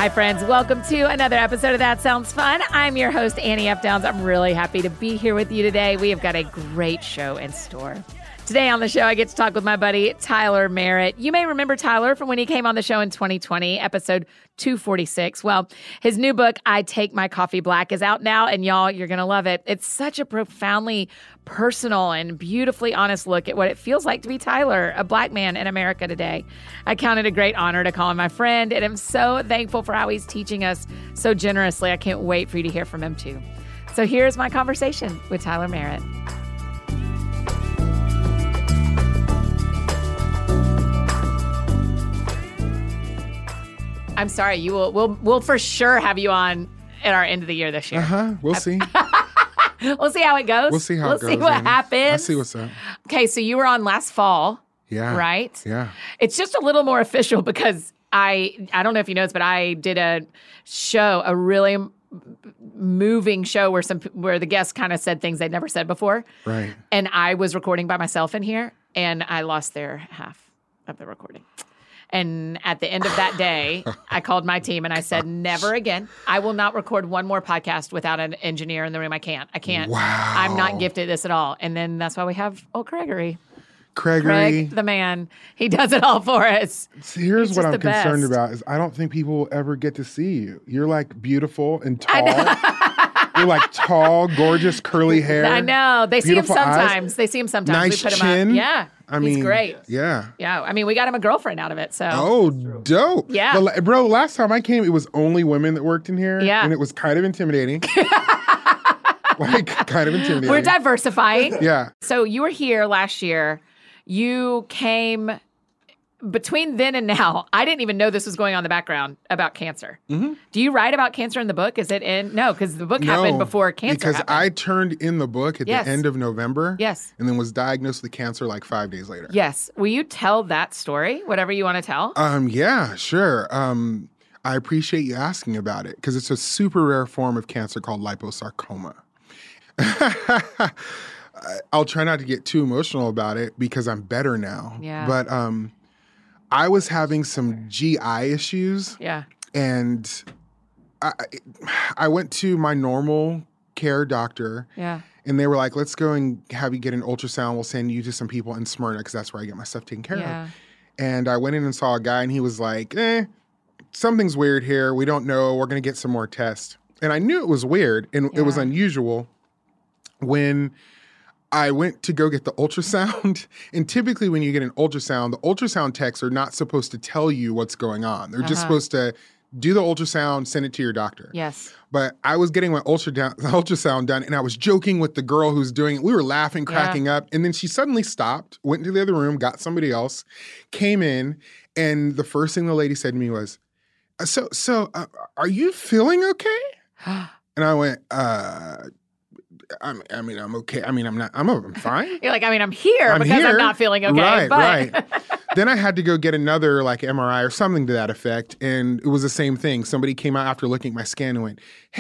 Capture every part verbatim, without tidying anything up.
Hi, friends. Welcome to another episode of That Sounds Fun. I'm your host, Annie F. Downs. I'm really happy to be here with you today. We have got a great show in store. Today on the show, I get to talk with my buddy, Tyler Merritt. You may remember Tyler from when he came on the show in twenty twenty, episode two forty-six. Well, his new book, I Take My Coffee Black, is out now, and y'all, you're going to love it. It's such a profoundly personal and beautifully honest look at what it feels like to be Tyler, a black man in America today. I count it a great honor to call him my friend, and I'm so thankful for how he's teaching us so generously. I can't wait for you to hear from him, too. So here's my conversation with Tyler Merritt. I'm sorry, you will we'll we'll for sure have you on at our end of the year this year. Uh-huh. We'll see. We'll see how it goes. We'll see how we'll it goes. see what Annie. happens. I'll see what's up. Okay, so you were on last fall. Yeah. Right? Yeah. It's just a little more official because I I don't know if you noticed, but I did a show, a really moving show where some where the guests kind of said things they'd never said before. Right. And I was recording by myself in here, and I lost their half of the recording. And at the end of that day, I called my team and I said, never again. I will not record one more podcast without an engineer in the room. I can't. I can't. Wow. I'm not gifted at this at all. And then that's why we have old Gregory. Gregory. Greg, the man. He does it all for us. See, here's He's what just I'm the concerned best. about is I don't think people will ever get to see you. You're like beautiful and tall. You're like tall, gorgeous, curly hair. I know. They beautiful see him eyes. sometimes. They see him sometimes. Nice we put chin. him up. Yeah. I he's mean, great. Yeah. Yeah. I mean, we got him a girlfriend out of it. So. Oh, dope. Yeah. The, bro, last time I came, it was only women that worked in here. Yeah. And it was kind of intimidating. like, kind of intimidating. We're diversifying. Yeah. So you were here last year. You came between then and now. I didn't even know this was going on in the background about cancer. Mm-hmm. Do you write about cancer in the book? Is it in? No, because the book No, happened before cancer because happened. I turned in the book at Yes. the end of November. Yes. And then was diagnosed with cancer like five days later. Yes. Will you tell that story? Whatever you want to tell. Um, yeah, sure. Um, I appreciate you asking about it because it's a super rare form of cancer called liposarcoma. I'll try not to get too emotional about it because I'm better now. Yeah. But um, I was having some G I issues. Yeah. And I, I went to my normal care doctor. Yeah. And they were like, let's go and have you get an ultrasound. We'll send you to some people in Smyrna because that's where I get my stuff taken care Yeah. of. And I went in and saw a guy and he was like, eh, something's weird here. We don't know. We're going to get some more tests. And I knew it was weird and Yeah. it was unusual when I went to go get the ultrasound. And typically when you get an ultrasound, the ultrasound techs are not supposed to tell you what's going on. They're just Uh-huh. supposed to do the ultrasound, send it to your doctor. Yes. But I was getting my ultrasound, ultrasound done, and I was joking with the girl who's doing it. We were laughing, cracking up. And then she suddenly stopped, went into the other room, got somebody else, came in, and the first thing the lady said to me was, so, so uh, are you feeling okay? And I went, uh... I I mean, I'm okay. I mean, I'm not, I'm, I'm fine. You're like, I mean, I'm here I'm because here. I'm not feeling okay. Right, but right. Then I had to go get another like M R I or something to that effect. And it was the same thing. Somebody came out after looking at my scan and went,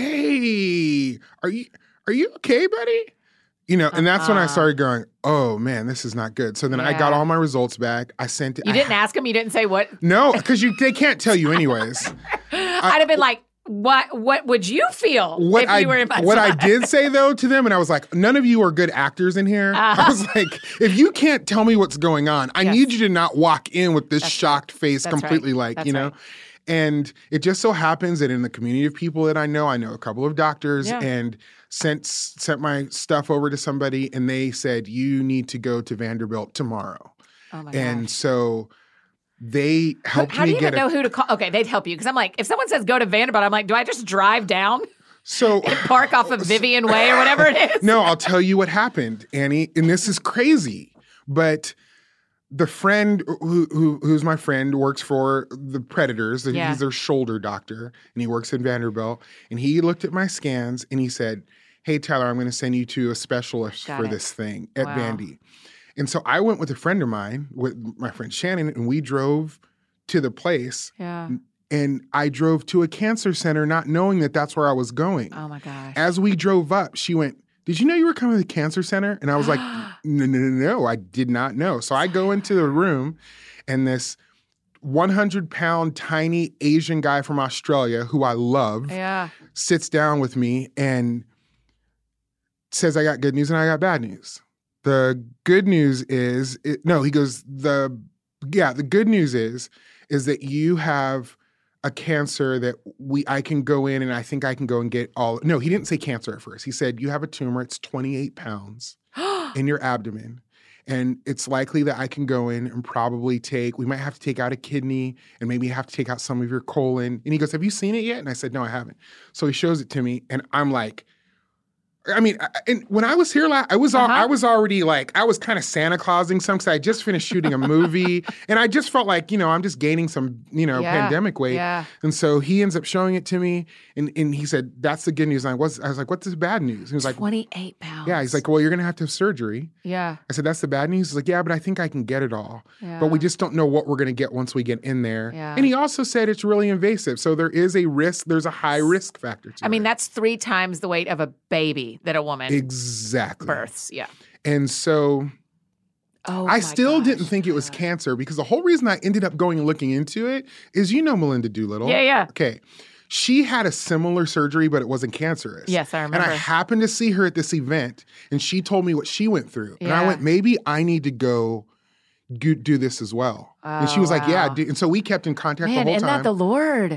hey, are you, are you okay, buddy? You know, and that's when I Uh-huh. started going, oh man, this is not good. So then I got Yeah. all my results back. I sent it. You I- didn't ask him. You didn't say what. No, because you they can't tell you anyways. I'd have been like, what What would you feel What if I you were in my what I spot? did say though to them, and I was like, none of you are good actors in here. Uh-huh. I was like, if you can't tell me what's going on, I Yes. need you to not walk in with this That's shocked face, That's completely right. like, That's you know. right. And it just so happens that in the community of people that I know, I know a couple of doctors Yeah. and sent sent my stuff over to somebody, and they said you need to go to Vanderbilt tomorrow. Oh my And gosh. so they helped How do me you even get know a, who to call? Okay, they'd help you because I'm like, if someone says go to Vanderbilt, I'm like, do I just drive down, so park off of Vivian Way or whatever it is? No, I'll tell you what happened, Annie, and this is crazy. But the friend who, who who's my friend works for the Predators. Yeah. He's their shoulder doctor, and he works in Vanderbilt. And he looked at my scans and he said, hey, Tyler, I'm going to send you to a specialist Got for it. this thing at Wow. Vandy. And so I went with a friend of mine, with my friend Shannon, and we drove to the place. Yeah. And I drove to a cancer center not knowing that that's where I was going. Oh my gosh. As we drove up, she went, did you know you were coming to the cancer center? And I was like, no, no, no, no, I did not know. So I go into the room and this one hundred pound tiny Asian guy from Australia who I love Yeah. sits down with me and says, I got good news and I got bad news. The good news is, it, no, he goes, the, yeah, the good news is, is that you have a cancer that we, I can go in and I think I can go and get all, no, he didn't say cancer at first. He said, you have a tumor, it's twenty-eight pounds in your abdomen. And it's likely that I can go in and probably take, we might have to take out a kidney and maybe have to take out some of your colon. And he goes, have you seen it yet? And I said, no, I haven't. So he shows it to me and I'm like, I mean, I, and when I was here, I was uh-huh. I was already like, I was kind of Santa Clausing some because I just finished shooting a movie. And I just felt like, you know, I'm just gaining some, you know, yeah. pandemic weight. Yeah. And so he ends up showing it to me. And, and he said, that's the good news. And I was, I was like, what's the bad news? And he was like, twenty-eight pounds. Yeah. He's like, well, you're going to have to have surgery. Yeah. I said, that's the bad news? He's like, yeah, but I think I can get it all. Yeah. But we just don't know what we're going to get once we get in there. Yeah. And he also said it's really invasive. So there is a risk, there's a high risk factor to it. I mean, that's three times the weight of a baby that a woman exactly births. Yeah. And so oh, I still gosh. didn't think it was cancer because the whole reason I ended up going and looking into it is, you know, Melinda Doolittle. Yeah, yeah. Okay. She had a similar surgery, but it wasn't cancerous. Yes, I remember. And I happened to see her at this event, and she told me what she went through. Yeah. And I went, maybe I need to go do, do this as well. Oh, and she was like, yeah. wow. Do. And so we kept in contact Man, the whole isn't time. that the Lord?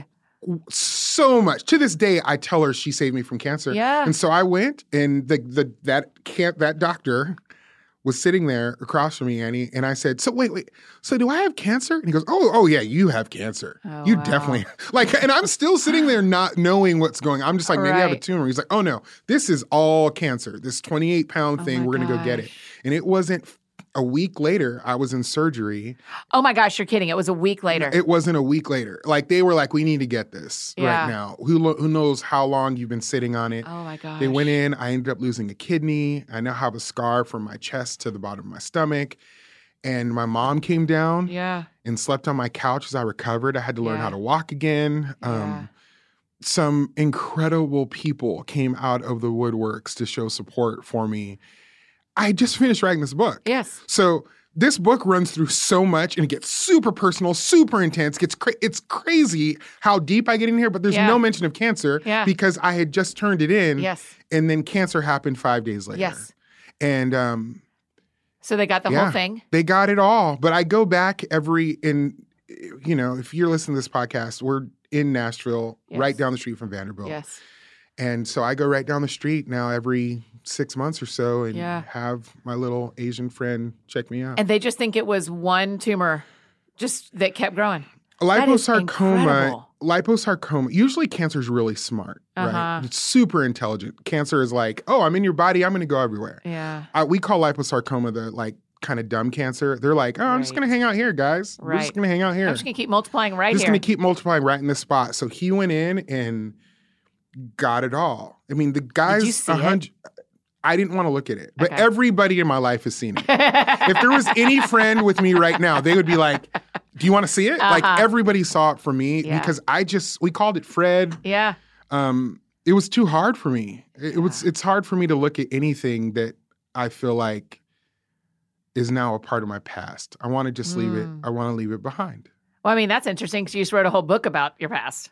So much. To this day, I tell her she saved me from cancer. Yeah. And so I went, and the the that can't that doctor was sitting there across from me, Annie, and I said, so wait, wait, so do I have cancer? And he goes, oh, oh yeah, you have cancer. Oh, you wow. definitely, like, and I'm still sitting there not knowing what's going on. I'm just like, maybe I have a Right. tumor. He's like, oh no, this is all cancer. This twenty-eight pound Oh thing, my we're gonna go get it. gosh. And it wasn't a week later, I was in surgery. Oh my gosh, you're kidding. It was a week later. It wasn't a week later. Like, they were like, we need to get this Yeah. right now. Who, lo- who knows how long you've been sitting on it? oh my gosh. They went in. I ended up losing a kidney. I now have a scar from my chest to the bottom of my stomach. And my mom came down Yeah. and slept on my couch as I recovered. I had to learn Yeah. how to walk again. Um, Yeah. Some incredible people came out of the woodworks to show support for me. I just finished writing this book. Yes. So this book runs through so much and it gets super personal, super intense. Gets cra- it's crazy how deep I get in here, but there's Yeah. no mention of cancer Yeah. because I had just turned it in. Yes. And then cancer happened five days later. Yes. And um, So they got the yeah, whole thing. they got it all. But I go back every, in, you know, if you're listening to this podcast, we're in Nashville, Yes. right down the street from Vanderbilt. Yes. And so I go right down the street now every six months or so and Yeah. have my little Asian friend check me out. And they just think it was one tumor just that kept growing. That is Liposarcoma, incredible. liposarcoma, usually cancer is really smart, Uh-huh. right? It's super intelligent. Cancer is like, oh, I'm in your body, I'm going to go everywhere. Yeah. Uh, we call liposarcoma the like kind of dumb cancer. They're like, oh, I'm just Right. going to hang out here, guys. We're Right. just going to hang out here. I'm just going to keep multiplying right just here. going to keep multiplying right in this spot. So he went in and got it all. I mean, the guys, you see a it? hundred. I didn't want to look at it, but Okay. everybody in my life has seen it. If there was any friend with me right now, they would be like, do you want to see it? Like Uh-huh. everybody saw it for me Yeah. because I just, we called it Fred. Yeah. Um, it was too hard for me. It, it was, it's hard for me to look at anything that I feel like is now a part of my past. I want to just leave it. Mm. I want to leave it behind. Well, I mean, that's interesting because you just wrote a whole book about your past.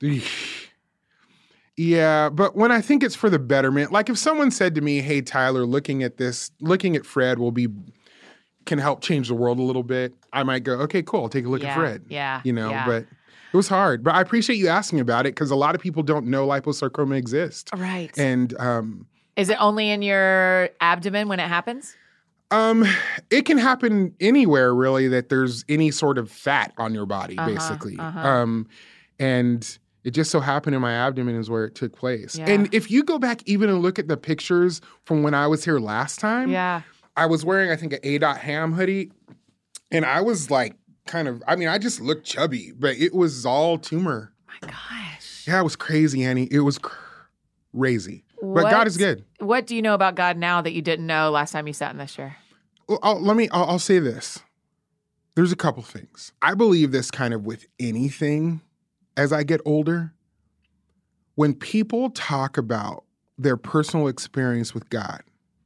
Yeah, but when I think it's for the betterment, like if someone said to me, hey, Tyler, looking at this, looking at Fred will be, can help change the world a little bit, I might go, okay, cool, I'll take a look Yeah, at Fred. yeah, You know, yeah. but it was hard. But I appreciate you asking about it because a lot of people don't know liposarcoma exists. Right. And um, Is it only in your abdomen when it happens? um, it can happen anywhere, really, that there's any sort of fat on your body, Uh-huh, basically. uh-huh. Um, and it just so happened in my abdomen is where it took place. Yeah. And if you go back even and look at the pictures from when I was here last time, Yeah. I was wearing, I think, an A dot Ham hoodie. And I was like, kind of, I mean, I just looked chubby, but it was all tumor. My gosh. Yeah, it was crazy, Annie. It was crazy. But What- God is good. What do you know about God now that you didn't know last time you sat in this chair? Well, I'll, let me, I'll, I'll say this. There's a couple things. I believe this kind of with anything as I get older. When people talk about their personal experience with God,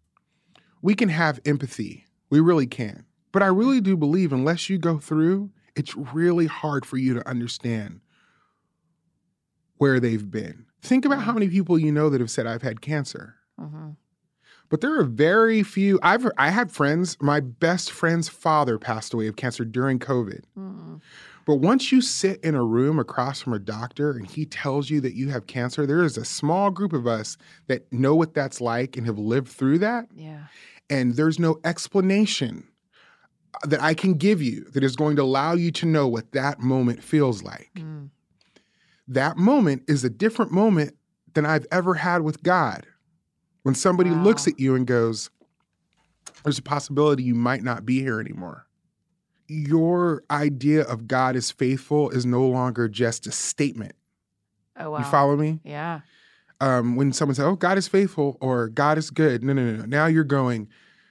we can have empathy. We really can. But I really do believe unless you go through, it's really hard for you to understand where they've been. Think about how many people you know that have said, I've had cancer. Mm-hmm. But there are very few. I've I had friends, my best friend's father passed away of cancer during COVID. Mm-hmm. But once you sit in a room across from a doctor and he tells you that you have cancer, there is a small group of us that know what that's like and have lived through that. Yeah. And there's no explanation that I can give you that is going to allow you to know what that moment feels like. Mm. That moment is a different moment than I've ever had with God. When somebody wow. looks at you and goes, there's a possibility you might not be here anymore. Your idea of God is faithful is no longer just a statement. Oh, wow. You follow me? Yeah. Um, when someone says, oh, God is faithful or God is good. No, no, no, no. Now you're going,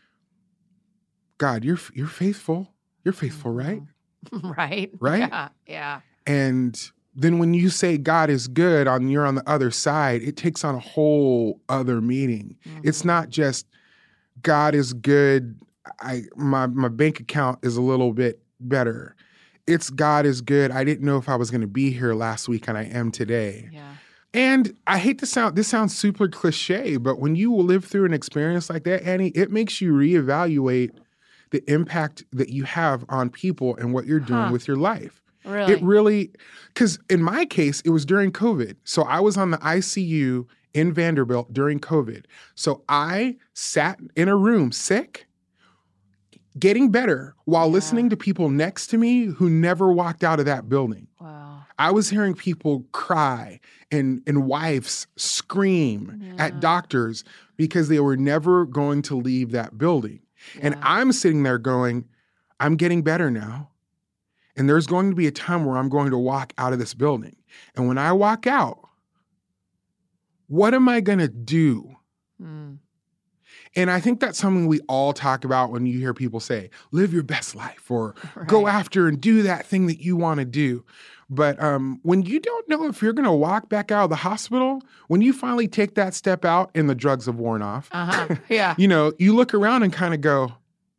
God, you're you're faithful. You're faithful, right? Right. Right? Yeah. Yeah. And then when you say God is good on you're on the other side, it takes on a whole other meaning. Mm-hmm. It's not just God is good. I my my bank account is a little bit better. It's God is good. I didn't know if I was going to be here last week and I am today. Yeah. And I hate to sound, this sounds super cliche, but when you live through an experience like that, Annie, it makes you reevaluate the impact that you have on people and what you're doing huh. with your life. Really? It really, because in my case, it was during COVID. So I was on the I C U in Vanderbilt during COVID. So I sat in a room sick, getting better while yeah. listening to people next to me who never walked out of that building. Wow. I was hearing people cry and, and wives scream yeah. at doctors because they were never going to leave that building. Yeah. And I'm sitting there going, I'm getting better now. And there's going to be a time where I'm going to walk out of this building. And when I walk out, what am I going to do? Mm. And I think that's something we all talk about when you hear people say, live your best life or right. go after and do that thing that you want to do. But um, when you don't know if you're going to walk back out of the hospital, when you finally take that step out and the drugs have worn off, uh-huh. yeah. you know, you look around and kind of go,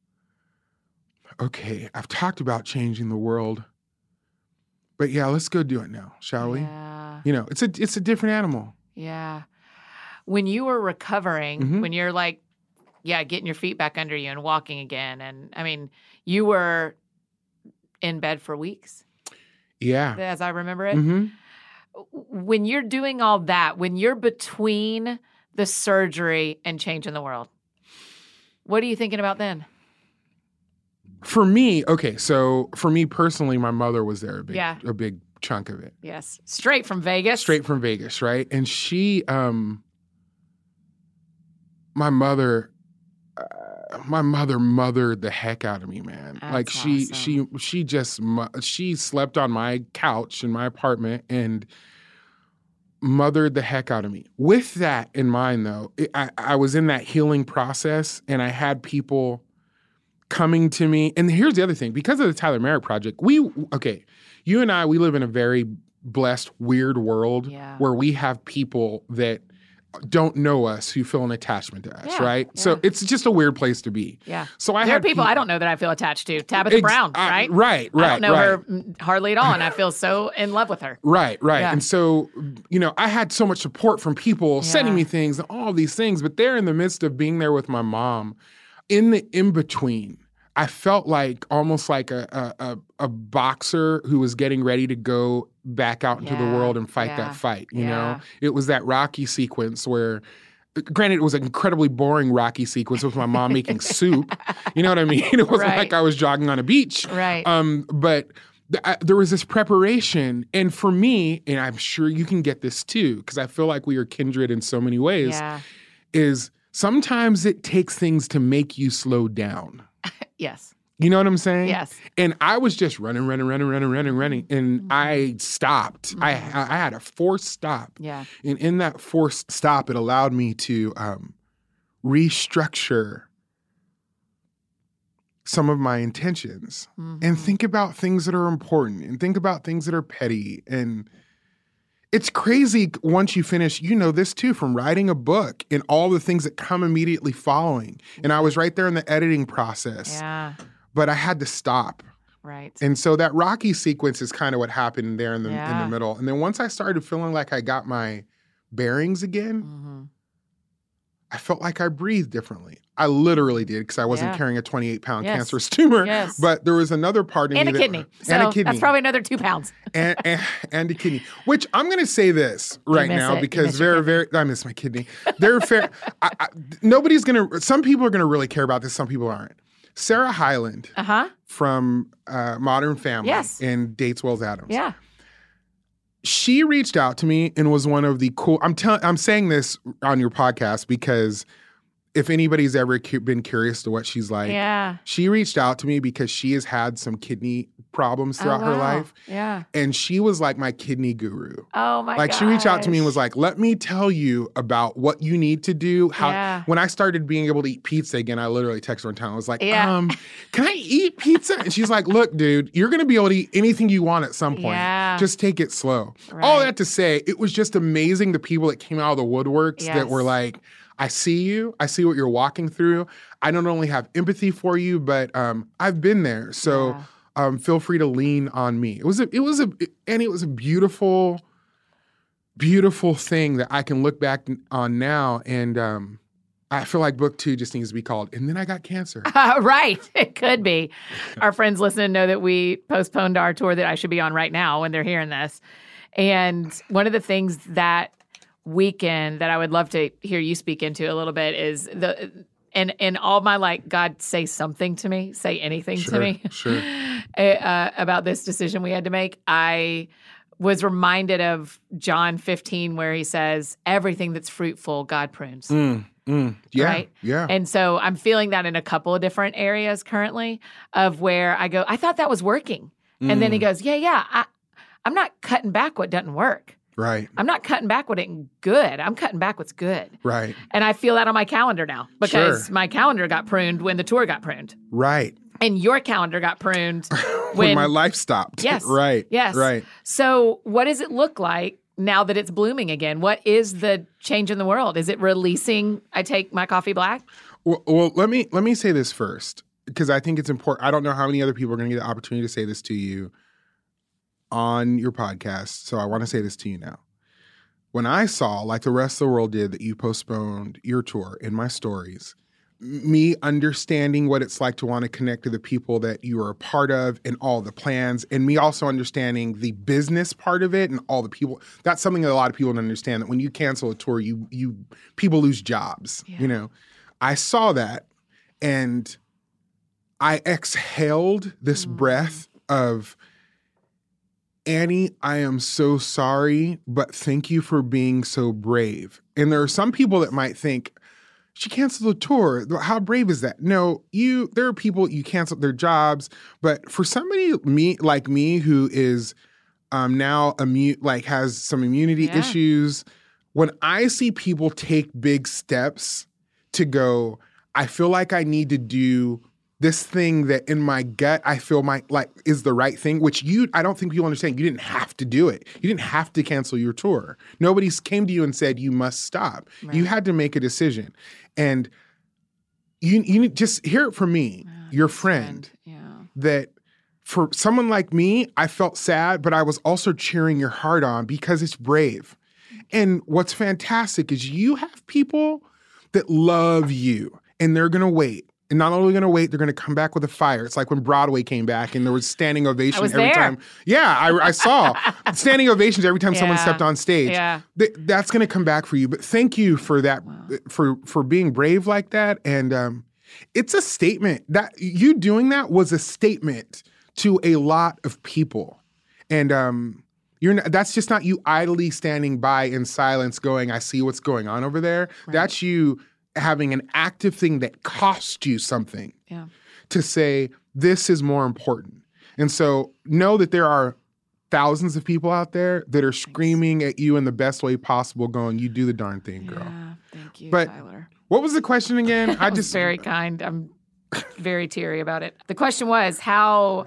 okay, I've talked about changing the world, but yeah, let's go do it now, shall yeah. we? You know, it's a it's a different animal. Yeah. When you were recovering, mm-hmm. when you're like, yeah, getting your feet back under you and walking again, and I mean, you were in bed for weeks. Yeah. As I remember it. Mm-hmm. When you're doing all that, when you're between the surgery and changing the world, what are you thinking about then? For me, okay, so for me personally, my mother was there a big, yeah. a big chunk of it. Yes. Straight from Vegas. Straight from Vegas, right? And she, um, my mother, uh, my mother mothered the heck out of me, man. That's like she, awesome. she, she just, she slept on my couch in my apartment and mothered the heck out of me. With that in mind, though, it, I, I was in that healing process and I had people coming to me. And here's the other thing. Because of the Tyler Merrick Project, we, okay, you and I, we live in a very blessed, weird world yeah. where we have people that don't know us who feel an attachment to us, yeah, right? yeah. So it's just a weird place to be. Yeah. So I there have are people pe- I don't know that I feel attached to. Tabitha Ex- Brown, uh, right? Right, right, I don't know right. her hardly at all, and I feel so in love with her. Right, right. Yeah. And so, you know, I had so much support from people yeah. sending me things and all these things, but they're in the midst of being there with my mom. In the in-between, I felt like almost like a, a, a boxer who was getting ready to go back out into yeah, the world and fight yeah, that fight, you yeah. know? It was that Rocky sequence where, granted, it was an incredibly boring Rocky sequence with my mom making soup. You know what I mean? It wasn't right. like I was jogging on a beach. Right. Um, but th- I, there was this preparation. And for me, and I'm sure you can get this too, because I feel like we are kindred in so many ways, yeah. is sometimes it takes things to make you slow down. Yes. You know what I'm saying? Yes. And I was just running, running, running, running, running, running. And mm-hmm. I stopped. Mm-hmm. I I had a forced stop. Yeah. And in that forced stop, it allowed me to um, restructure some of my intentions mm-hmm. and think about things that are important and think about things that are petty. And it's crazy once you finish, you know this too, from writing a book and all the things that come immediately following. And I was right there in the editing process. Yeah. But I had to stop Right. And so that rocky sequence is kind of what happened there in the Yeah. in the middle. And then once I started feeling like I got my bearings again, Mm-hmm. I felt like I breathed differently. I literally did because I wasn't Yeah. carrying a twenty-eight pound Yes. cancerous tumor. Yes. But there was another part of And me a that, kidney. So and a kidney. that's probably another two pounds. and, and, and a kidney. Which I'm going to say this right miss now it. You because miss your very, very, I miss my kidney. They're fair. I, I, nobody's going to, some people are going to really care about this. Some people aren't. Sarah Hyland Uh-huh. from uh, Modern Family Yes. and Dates Wells Adams. Yeah. She reached out to me and was one of the cool, I'm telling, I'm saying this on your podcast because if anybody's ever cu- been curious to what she's like, Yeah. she reached out to me because she has had some kidney problems throughout oh, her wow. life. Yeah. And she was like my kidney guru. Oh my god. Like she reached out to me and was like, let me tell you about what you need to do. How Yeah. when I started being able to eat pizza again, I literally texted her in town. I was like, Yeah. um, can I eat pizza? And she's like, look, dude, you're gonna be able to eat anything you want at some point. Yeah. Just take it slow. Right. All that to say, it was just amazing the people that came out of the woodworks Yes. that were like, I see you. I see what you're walking through. I don't only have empathy for you, but um, I've been there. So Yeah. um, feel free to lean on me. It was a, it was a, and it was a beautiful, beautiful thing that I can look back on now. And um, I feel like book two just needs to be called, And Then I Got Cancer. Uh, right. It could be. Our friends listening know that we postponed our tour that I should be on right now when they're hearing this. And one of the things that weekend that I would love to hear you speak into a little bit is the and in all my like, God, say something to me, say anything Sure, to me sure. uh, about this decision we had to make. I was reminded of John fifteen where he says, everything that's fruitful, God prunes. Mm, mm, yeah, Right? yeah. And so I'm feeling that in a couple of different areas currently of where I go, I thought that was working. And then he Mm. goes, yeah, yeah, I, I'm not cutting back what doesn't work. Right, I'm not cutting back what ain't good. I'm cutting back what's good. right, And I feel that on my calendar now because Sure. my calendar got pruned when the tour got pruned. right. And your calendar got pruned When, when, my life stopped. Yes. Right. Yes. Right. So what does it look like now that it's blooming again? What is the change in the world? Is it releasing I take my coffee black? Well, well, let me let me say this first because I think it's important. I don't know how many other people are going to get the opportunity to say this to you on your podcast, so I want to say this to you now. When I saw, like the rest of the world did, that you postponed your tour in my stories, m- me understanding what it's like to want to connect to the people that you are a part of and all the plans, and me also understanding the business part of it and all the people. That's something that a lot of people don't understand, that when you cancel a tour, you you people lose jobs, Yeah. you know. I saw that and I exhaled this Mm. breath of, Annie, I am so sorry, but thank you for being so brave. And there are some people that might think, she canceled the tour. How brave is that? No, you. There are people, you canceled their jobs, but for somebody me like me who is um, now immune, like has some immunity Yeah. issues, when I see people take big steps to go, I feel like I need to do this thing that in my gut I feel my like is the right thing, which you I don't think people understand. You didn't have to do it. You didn't have to cancel your tour. Nobody came to you and said you must stop. Right. You had to make a decision. And you you need- just hear it from me, Yeah, your that's friend, Yeah. that for someone like me, I felt sad, but I was also cheering your heart on because it's brave. And what's fantastic is you have people that love you and they're going to wait. And not only going to wait, they're going to come back with a fire. It's like when Broadway came back and there was standing ovation I was every there. time. Yeah, I, I saw standing ovations every time someone Yeah. stepped on stage. Yeah. Th- that's going to come back for you. But thank you for that, Wow. for for being brave like that. And um, it's a statement that you doing that was a statement to a lot of people. And um, you're not, that's just not you idly standing by in silence, going, "I see what's going on over there." Right. That's you having an active thing that cost you something Yeah. to say, this is more important. And so know that there are thousands of people out there that are screaming at you in the best way possible, going, you do the darn thing, girl. Yeah. Thank you, But Tyler. What was the question again? I just very kind. I'm very teary about it. The question was how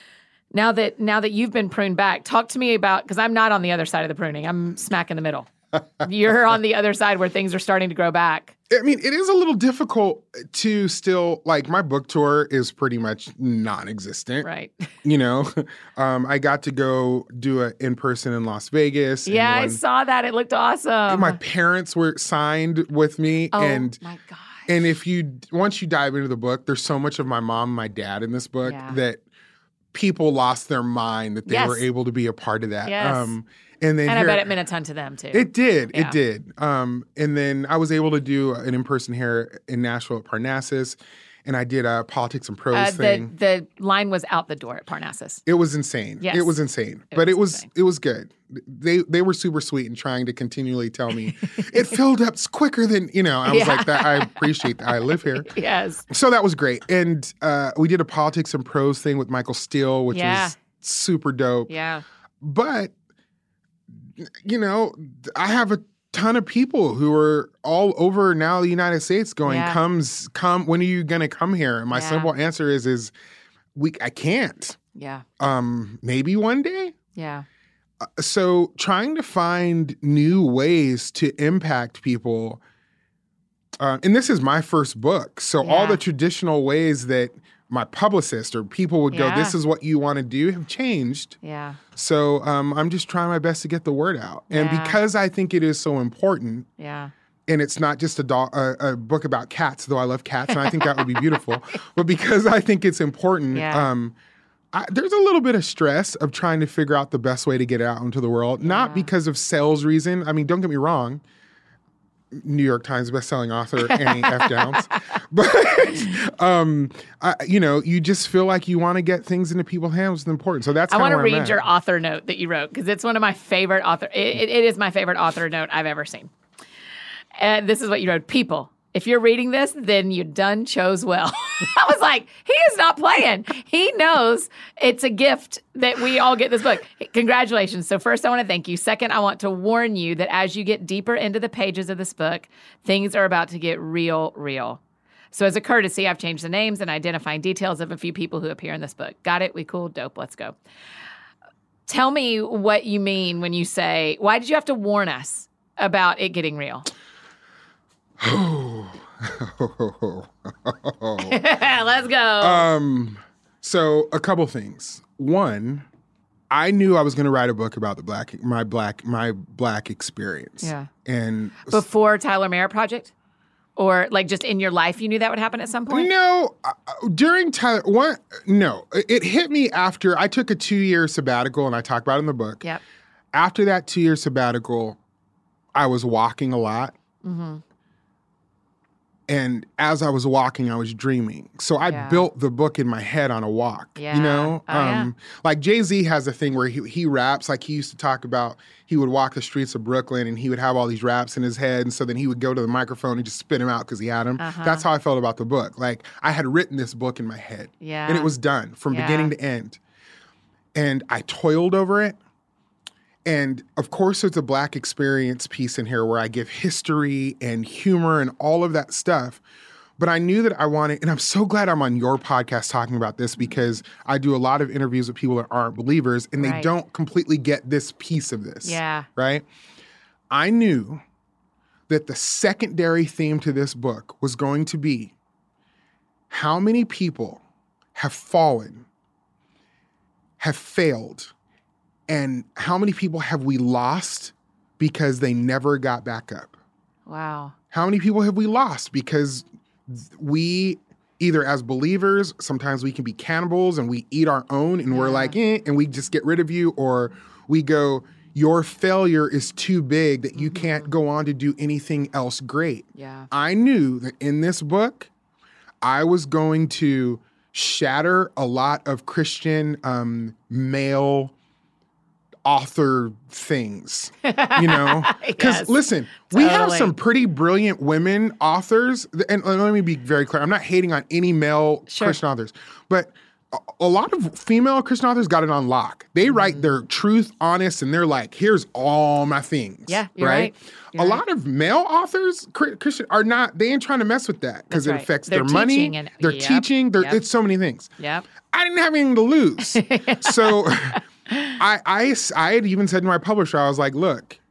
now that now that you've been pruned back, talk to me about because I'm not on the other side of the pruning. I'm smack in the middle. You're on the other side where things are starting to grow back. I mean, it is a little difficult to still, like, my book tour is pretty much non-existent. Right. You know, um, I got to go do it in person in Las Vegas. Yeah, I one, saw that. It looked awesome. my parents were signed with me. Oh, and my gosh. And if you, once you dive into the book, there's so much of my mom and my dad in this book Yeah. that people lost their mind that they Yes. were able to be a part of that. Yes. Um, and then And here, I bet it meant a ton to them, too. It did. Yeah. It did. Um, and then I was able to do an in-person here in Nashville at Parnassus, and I did a politics and prose Uh, thing. the, the line was out the door at Parnassus. It was insane. Yes. It was insane. It but was it was insane. it was good. They they were super sweet and trying to continually tell me it filled up quicker than, you know, I was Yeah. like, that. I appreciate that. I live here. Yes. So that was great. And uh, we did a politics and prose thing with Michael Steele, which Yeah. was super dope. Yeah. But, you know, I have a ton of people who are all over now the United States going, Yeah. comes, come, when are you going to come here? And my Yeah. simple answer is, is we, I can't. Yeah. Um, maybe one day. Yeah. So trying to find new ways to impact people. Uh, and this is my first book. So all Yeah. the traditional ways that my publicist or people would go, Yeah. this is what you want to do, have changed. Yeah. So um, I'm just trying my best to get the word out. And Yeah. because I think it is so important, Yeah. and it's not just a, do- a, a book about cats, though I love cats, and I think that would be beautiful. But because I think it's important, Yeah. um, I, there's a little bit of stress of trying to figure out the best way to get it out into the world. Not Yeah. because of sales reason. I mean, don't get me wrong. New York Times bestselling author Annie F. Downs. But, um, I, you know, you just feel like you want to get things into people's hands. It's important. So that's I kind want of to where I'm read at. your author note that you wrote because it's one of my favorite author. It, it, it is my favorite author note I've ever seen. And this is what you wrote: people, if you're reading this, then you done chose well. I was like, he is not playing. He knows it's a gift that we all get this book. Congratulations. So first, I want to thank you. Second, I want to warn you that as you get deeper into the pages of this book, things are about to get real, real. So as a courtesy, I've changed the names and identifying details of a few people who appear in this book. Got it? We cool? Dope. Let's go. Tell me what you mean when you say, why did you have to warn us about it getting real? Let's go. Um, so a couple things. One, I knew I was going to write a book about the black, my black, my black experience. Yeah. And Before Tyler Merritt Project? Or like just in your life, you knew that would happen at some point? no, uh, during Tyler, one, no, it it hit me after I took a two year sabbatical, and I talk about it in the book. Yep. After that two year sabbatical, I was walking a lot. Mm-hmm. And as I was walking, I was dreaming. So I Yeah. built the book in my head on a walk. Yeah. You know? Oh, yeah. Like Jay-Z has a thing where he, he raps, like he used to talk about, he would walk the streets of Brooklyn and he would have all these raps in his head. And so then he would go to the microphone and just spit them out because he had them. Uh-huh. That's how I felt about the book. Like I had written this book in my head. Yeah. And it was done from Yeah. beginning to end. And I toiled over it. And of course, there's a black experience piece in here where I give history and humor and all of that stuff. But I knew that I wanted, and I'm so glad I'm on your podcast talking about this because I do a lot of interviews with people that aren't believers and they Right. don't completely get this piece of this. Yeah. Right? I knew that the secondary theme to this book was going to be how many people have fallen, have failed, and how many people have we lost because they never got back up? Wow. How many people have we lost because we, either as believers, sometimes we can be cannibals and we eat our own and we're Yeah. like, eh, and we just get rid of you, or we go, your failure is too big that you can't go on to do anything else great. Yeah. I knew that in this book, I was going to shatter a lot of Christian um, male author things, you know? Because Yes, listen, we have totally. some pretty brilliant women authors. And let me be very clear. I'm not hating on any male Sure. Christian authors, but a, a lot of female Christian authors got it on lock. They Mm-hmm. write their truth, honest, and they're like, here's all my things. Yeah, you're right. You're a right. lot of male authors, Chri- Christian, are not, they ain't trying to mess with that because That's it right. affects They're their money. teaching and- they're yep, teaching. They're, yep. It's so many things. Yep. I didn't have anything to lose. So I, I, I had even said to my publisher, I was like, look,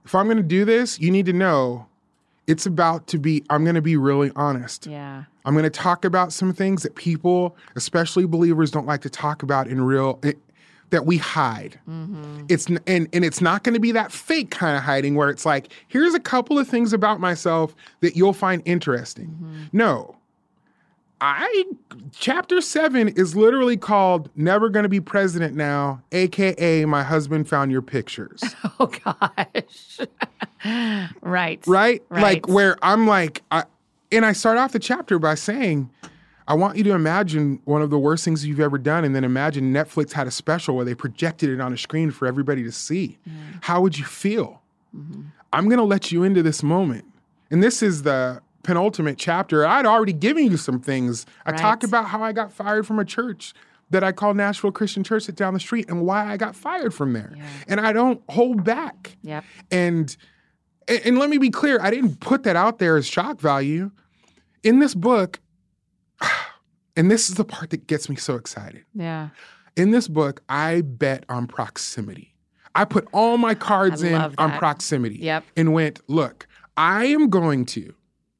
if I'm going to do this, you need to know it's about to be, I'm going to be really honest. Yeah. I'm going to talk about some things that people, especially believers, don't like to talk about in real, it, that we hide. Mm-hmm. It's and and it's not going to be that fake kind of hiding where it's like, here's a couple of things about myself that you'll find interesting. Mm-hmm. No. I chapter seven is literally called Never Gonna Be President Now, A K A My Husband Found Your Pictures. Oh gosh. Right. Right? Right. Like where I'm like, I, and I start off the chapter by saying, I want you to imagine one of the worst things you've ever done, and then imagine Netflix had a special where they projected it on a screen for everybody to see. Mm. How would you feel? Mm-hmm. I'm going to let you into this moment. And this is the penultimate chapter. I'd already given you some things. I right. talk about how I got fired from a church that I call Nashville Christian Church that's down the street and why I got fired from there. Yeah. And I don't hold back. Yep. And, and and let me be clear, I didn't put that out there as shock value. In this book, and this is the part that gets me so excited. Yeah. In this book, I bet on proximity. I put all my cards I in love on that. proximity. Yep. And went, look, I am going to,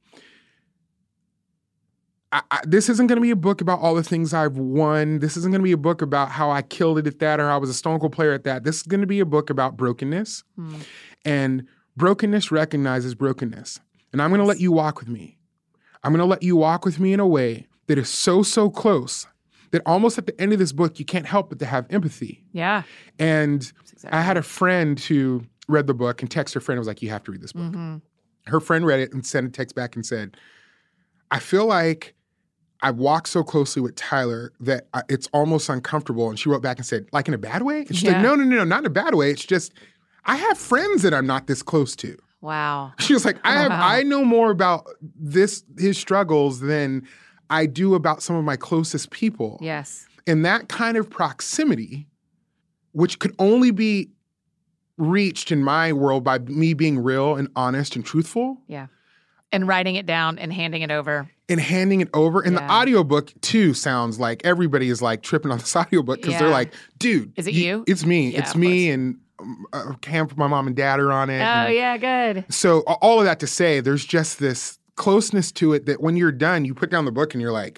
I, I, this isn't going to be a book about all the things I've won. This isn't going to be a book about how I killed it at that or how I was a Stone Cold player at that. This is going to be a book about brokenness. Hmm. And brokenness recognizes brokenness. And I'm going to let you walk with me. I'm going to let you walk with me in a way that is so, so close that almost at the end of this book, you can't help but to have empathy. Yeah. And exactly. I had a friend who read the book and texted her friend and was like, you have to read this book. Mm-hmm. Her friend read it and sent a text back and said, I feel like I walked so closely with Tyler that I, it's almost uncomfortable. And she wrote back and said, like in a bad way? And she's yeah. like, no, no, no, no, not in a bad way. It's just, I have friends that I'm not this close to. Wow. She was like, I have, wow. I know more about this, his struggles than I do about some of my closest people. Yes. And that kind of proximity, which could only be reached in my world by me being real and honest and truthful. Yeah. And writing it down and handing it over. And handing it over. And yeah. the audiobook, too, sounds like everybody is like tripping on this audiobook because yeah. they're like, dude. Is it you? It's me. Yeah, it's me. Course. And uh, Camp, my mom and dad are on it. Oh, and yeah, good. So all of that to say, there's just this closeness to it that when you're done, you put down the book and you're like,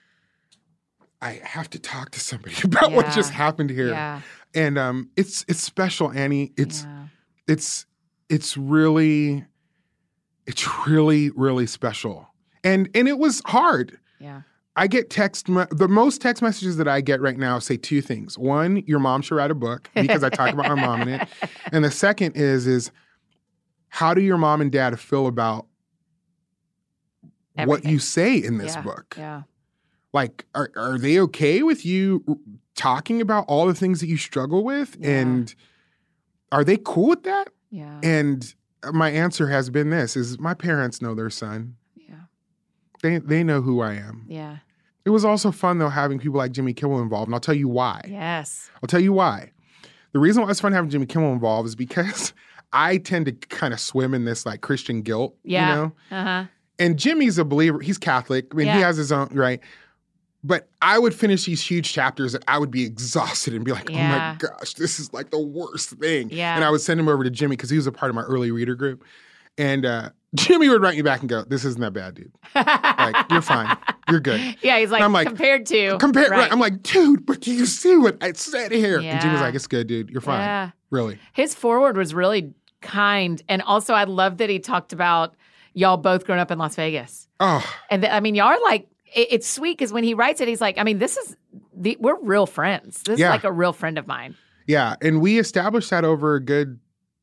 I have to talk to somebody about yeah. what just happened here. Yeah. And um, it's it's special, Annie. It's yeah. it's it's really it's really really special. And and it was hard. Yeah. I get text the most text messages that I get right now say two things. One, your mom should write a book because I talk about my mom in it. And the second is is how do your mom and dad feel about everything. What you say in this yeah. book? Yeah. Like, are are they okay with you talking about all the things that you struggle with? Yeah. And are they cool with that? Yeah. And my answer has been this, is my parents know their son. Yeah. They they know who I am. Yeah. It was also fun, though, having people like Jimmy Kimmel involved, and I'll tell you why. Yes. I'll tell you why. The reason why it's fun having Jimmy Kimmel involved is because I tend to kind of swim in this, like, Christian guilt, yeah. you know? Uh-huh. And Jimmy's a believer. He's Catholic. I mean, yeah. he has his own, right? But I would finish these huge chapters and I would be exhausted and be like, yeah. oh my gosh, this is like the worst thing. Yeah. And I would send him over to Jimmy because he was a part of my early reader group. And uh, Jimmy would write me back and go, this isn't that bad, dude. Like, you're fine. You're good. Yeah, he's like, like compared to. Compared, right. right. I'm like, dude, but do you see what I said here? Yeah. And Jimmy's like, it's good, dude. You're fine. Yeah. Really. His foreword was really kind. And also, I love that he talked about y'all both growing up in Las Vegas. Oh. And the, I mean, y'all are like, it, it's sweet because when he writes it, he's like, I mean, this is, the, we're real friends. This yeah. is like a real friend of mine. Yeah. And we established that over a good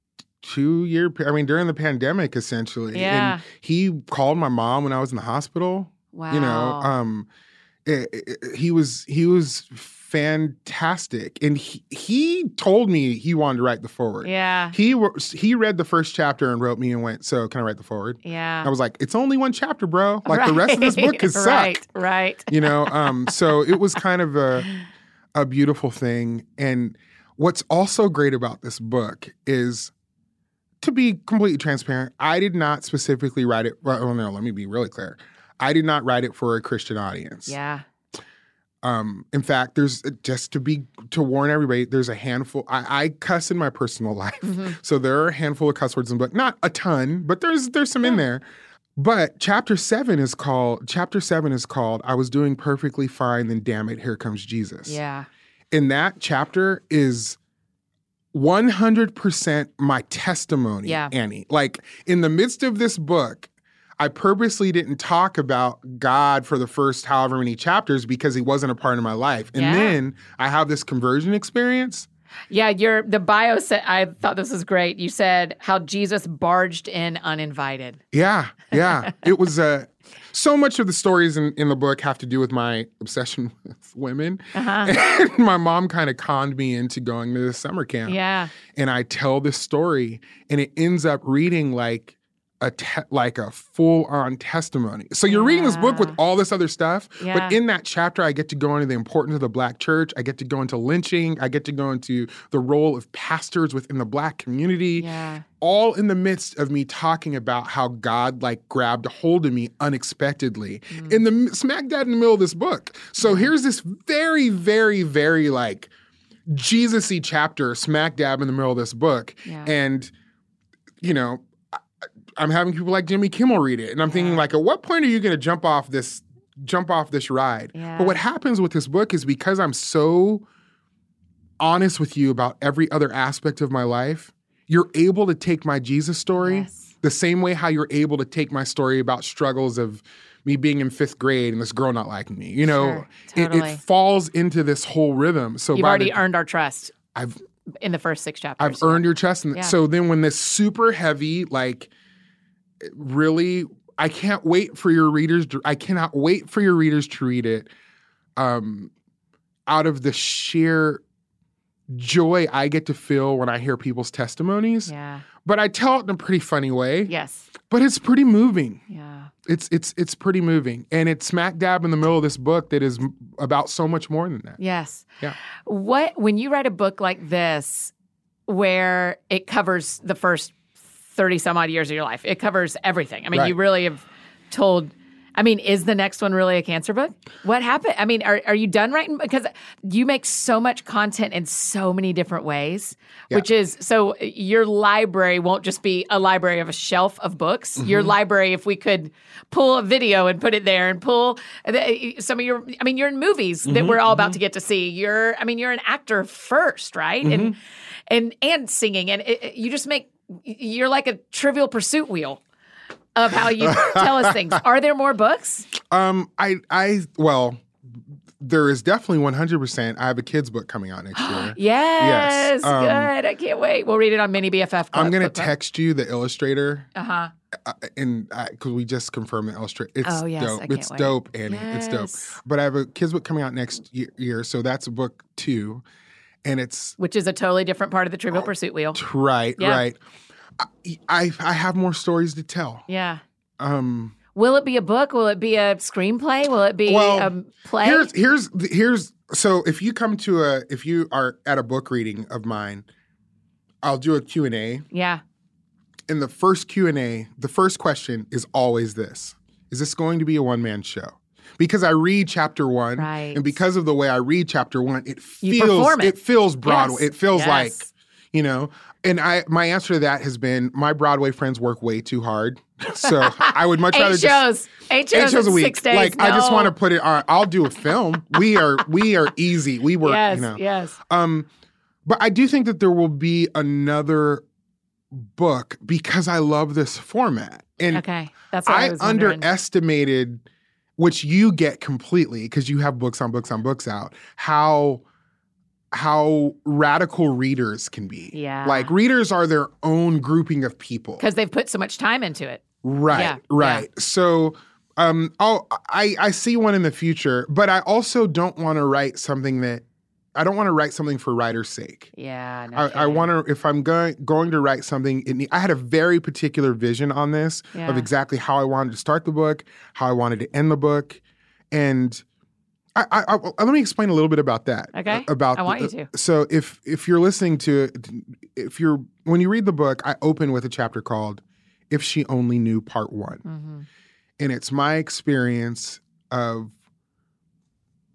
two year, I mean, during the pandemic, essentially. Yeah. And he called my mom when I was in the hospital. Wow. You know, um, it, it, he was, he was fantastic. And he, he told me he wanted to write the foreword. Yeah. He he read the first chapter and wrote me and went, so can I write the foreword? Yeah. I was like, it's only one chapter, bro. Like right. the rest of this book could suck. Right, right. You know, um, so it was kind of a, a beautiful thing. And what's also great about this book is, to be completely transparent, I did not specifically write it. Well, no, let me be really clear. I did not write it for a Christian audience. Yeah. Um, in fact, there's just to be to warn everybody, there's a handful. I, I cuss in my personal life, mm-hmm. so there are a handful of cuss words in the book. Not a ton, but there's there's some yeah. in there. But chapter seven is called. Chapter seven is called. I was doing perfectly fine, then damn it, here comes Jesus. Yeah. In that chapter is one hundred percent my testimony, yeah. Annie. Like in the midst of this book, I purposely didn't talk about God for the first however many chapters because he wasn't a part of my life. And yeah. then I have this conversion experience. Yeah, your the bio said, I thought this was great. You said how Jesus barged in uninvited. Yeah, yeah. It was uh, so much of the stories in, in the book have to do with my obsession with women. Uh-huh. And my mom kind of conned me into going to this summer camp. Yeah. And I tell this story, and it ends up reading like a te- like a full-on testimony. So you're yeah. reading this book with all this other stuff, yeah. but in that chapter, I get to go into the importance of the Black church. I get to go into lynching. I get to go into the role of pastors within the Black community, yeah. all in the midst of me talking about how God like grabbed a hold of me unexpectedly mm. in the smack dab in the middle of this book. So yeah. here's this very, very, very like Jesus-y chapter smack dab in the middle of this book. Yeah. And, you know, I'm having people like Jimmy Kimmel read it. And I'm thinking, yeah. like, at what point are you going to jump off this jump off this ride? Yeah. But what happens with this book is because I'm so honest with you about every other aspect of my life, you're able to take my Jesus story yes. the same way how you're able to take my story about struggles of me being in fifth grade and this girl not liking me. You know, sure, totally. it, it falls into this whole rhythm. So You've already the, earned our trust. I've in the first six chapters. I've earned your trust. And yeah. so then when this super heavy, like, really, I can't wait for your readers. To, I cannot wait for your readers to read it. Um, out of the sheer joy I get to feel when I hear people's testimonies. Yeah. But I tell it in a pretty funny way. Yes. But it's pretty moving. Yeah. It's it's it's pretty moving, and it's smack dab in the middle of this book that is about so much more than that. Yes. Yeah. What when you write a book like this, where it covers the first thirty some odd years of your life. It covers everything. I mean, right. you really have told, I mean, is the next one really a cancer book? What happened? I mean, are are you done writing? Because you make so much content in so many different ways, yeah. which is, so your library won't just be a library of a shelf of books. Mm-hmm. Your library, if we could pull a video and put it there and pull some of your, I mean, you're in movies mm-hmm. that we're all about mm-hmm. to get to see. You're, I mean, you're an actor first, right? Mm-hmm. And, and, and singing. And it, you just make, you're like a Trivial Pursuit wheel of how you tell us things. Are there more books? Um, I, I, well, there is definitely one hundred percent. I have a kid's book coming out next year. yes, yes. Um, good. I can't wait. We'll read it on Mini B F F Club. I'm going to text you the illustrator. Uh-huh. Uh, and because we just confirmed the illustrator. It's oh, yes, dope. I can't it's wait. dope, Annie. Yes. It's dope. But I have a kid's book coming out next year, year so that's book two. And it's... Which is a totally different part of the Trivial oh, Pursuit wheel. Right, yeah. right. I, I I have more stories to tell. Yeah. Um, Will it be a book? Will it be a screenplay? Will it be well, a play? Here's here's here's so if you come to a if you are at a book reading of mine, I'll do a Q and A. Yeah. In the first Q and A, the first question is always this: is this going to be a one man show? Because I read chapter one, right. and because of the way I read chapter one, it you feels it. it feels Broadway. Yes. It feels yes. like, you know. And I, my answer to that has been my Broadway friends work way too hard, so I would much eight rather shows, just eight shows, eight shows a week. Six days, like no. I just want to put it on. I'll do a film. We are we are easy. We work. Yes, you know. yes. Um, but I do think that there will be another book because I love this format, and okay, that's what I, I was wondering. underestimated, which you get completely because you have books on books on books out. How. how radical readers can be. Yeah. Like readers are their own grouping of people. Because they've put so much time into it. Right, yeah. right. Yeah. So um, I'll, I, I see one in the future, but I also don't want to write something that, I don't want to write something for writer's sake. Yeah, no I, I want to, if I'm going going to write something, it need, I had a very particular vision on this yeah. of exactly how I wanted to start the book, how I wanted to end the book, and I, I, I, let me explain a little bit about that. Okay. About I want the, you to. So if if you're listening to it, if you're when you read the book, I open with a chapter called "If She Only Knew" Part One, mm-hmm. and it's my experience of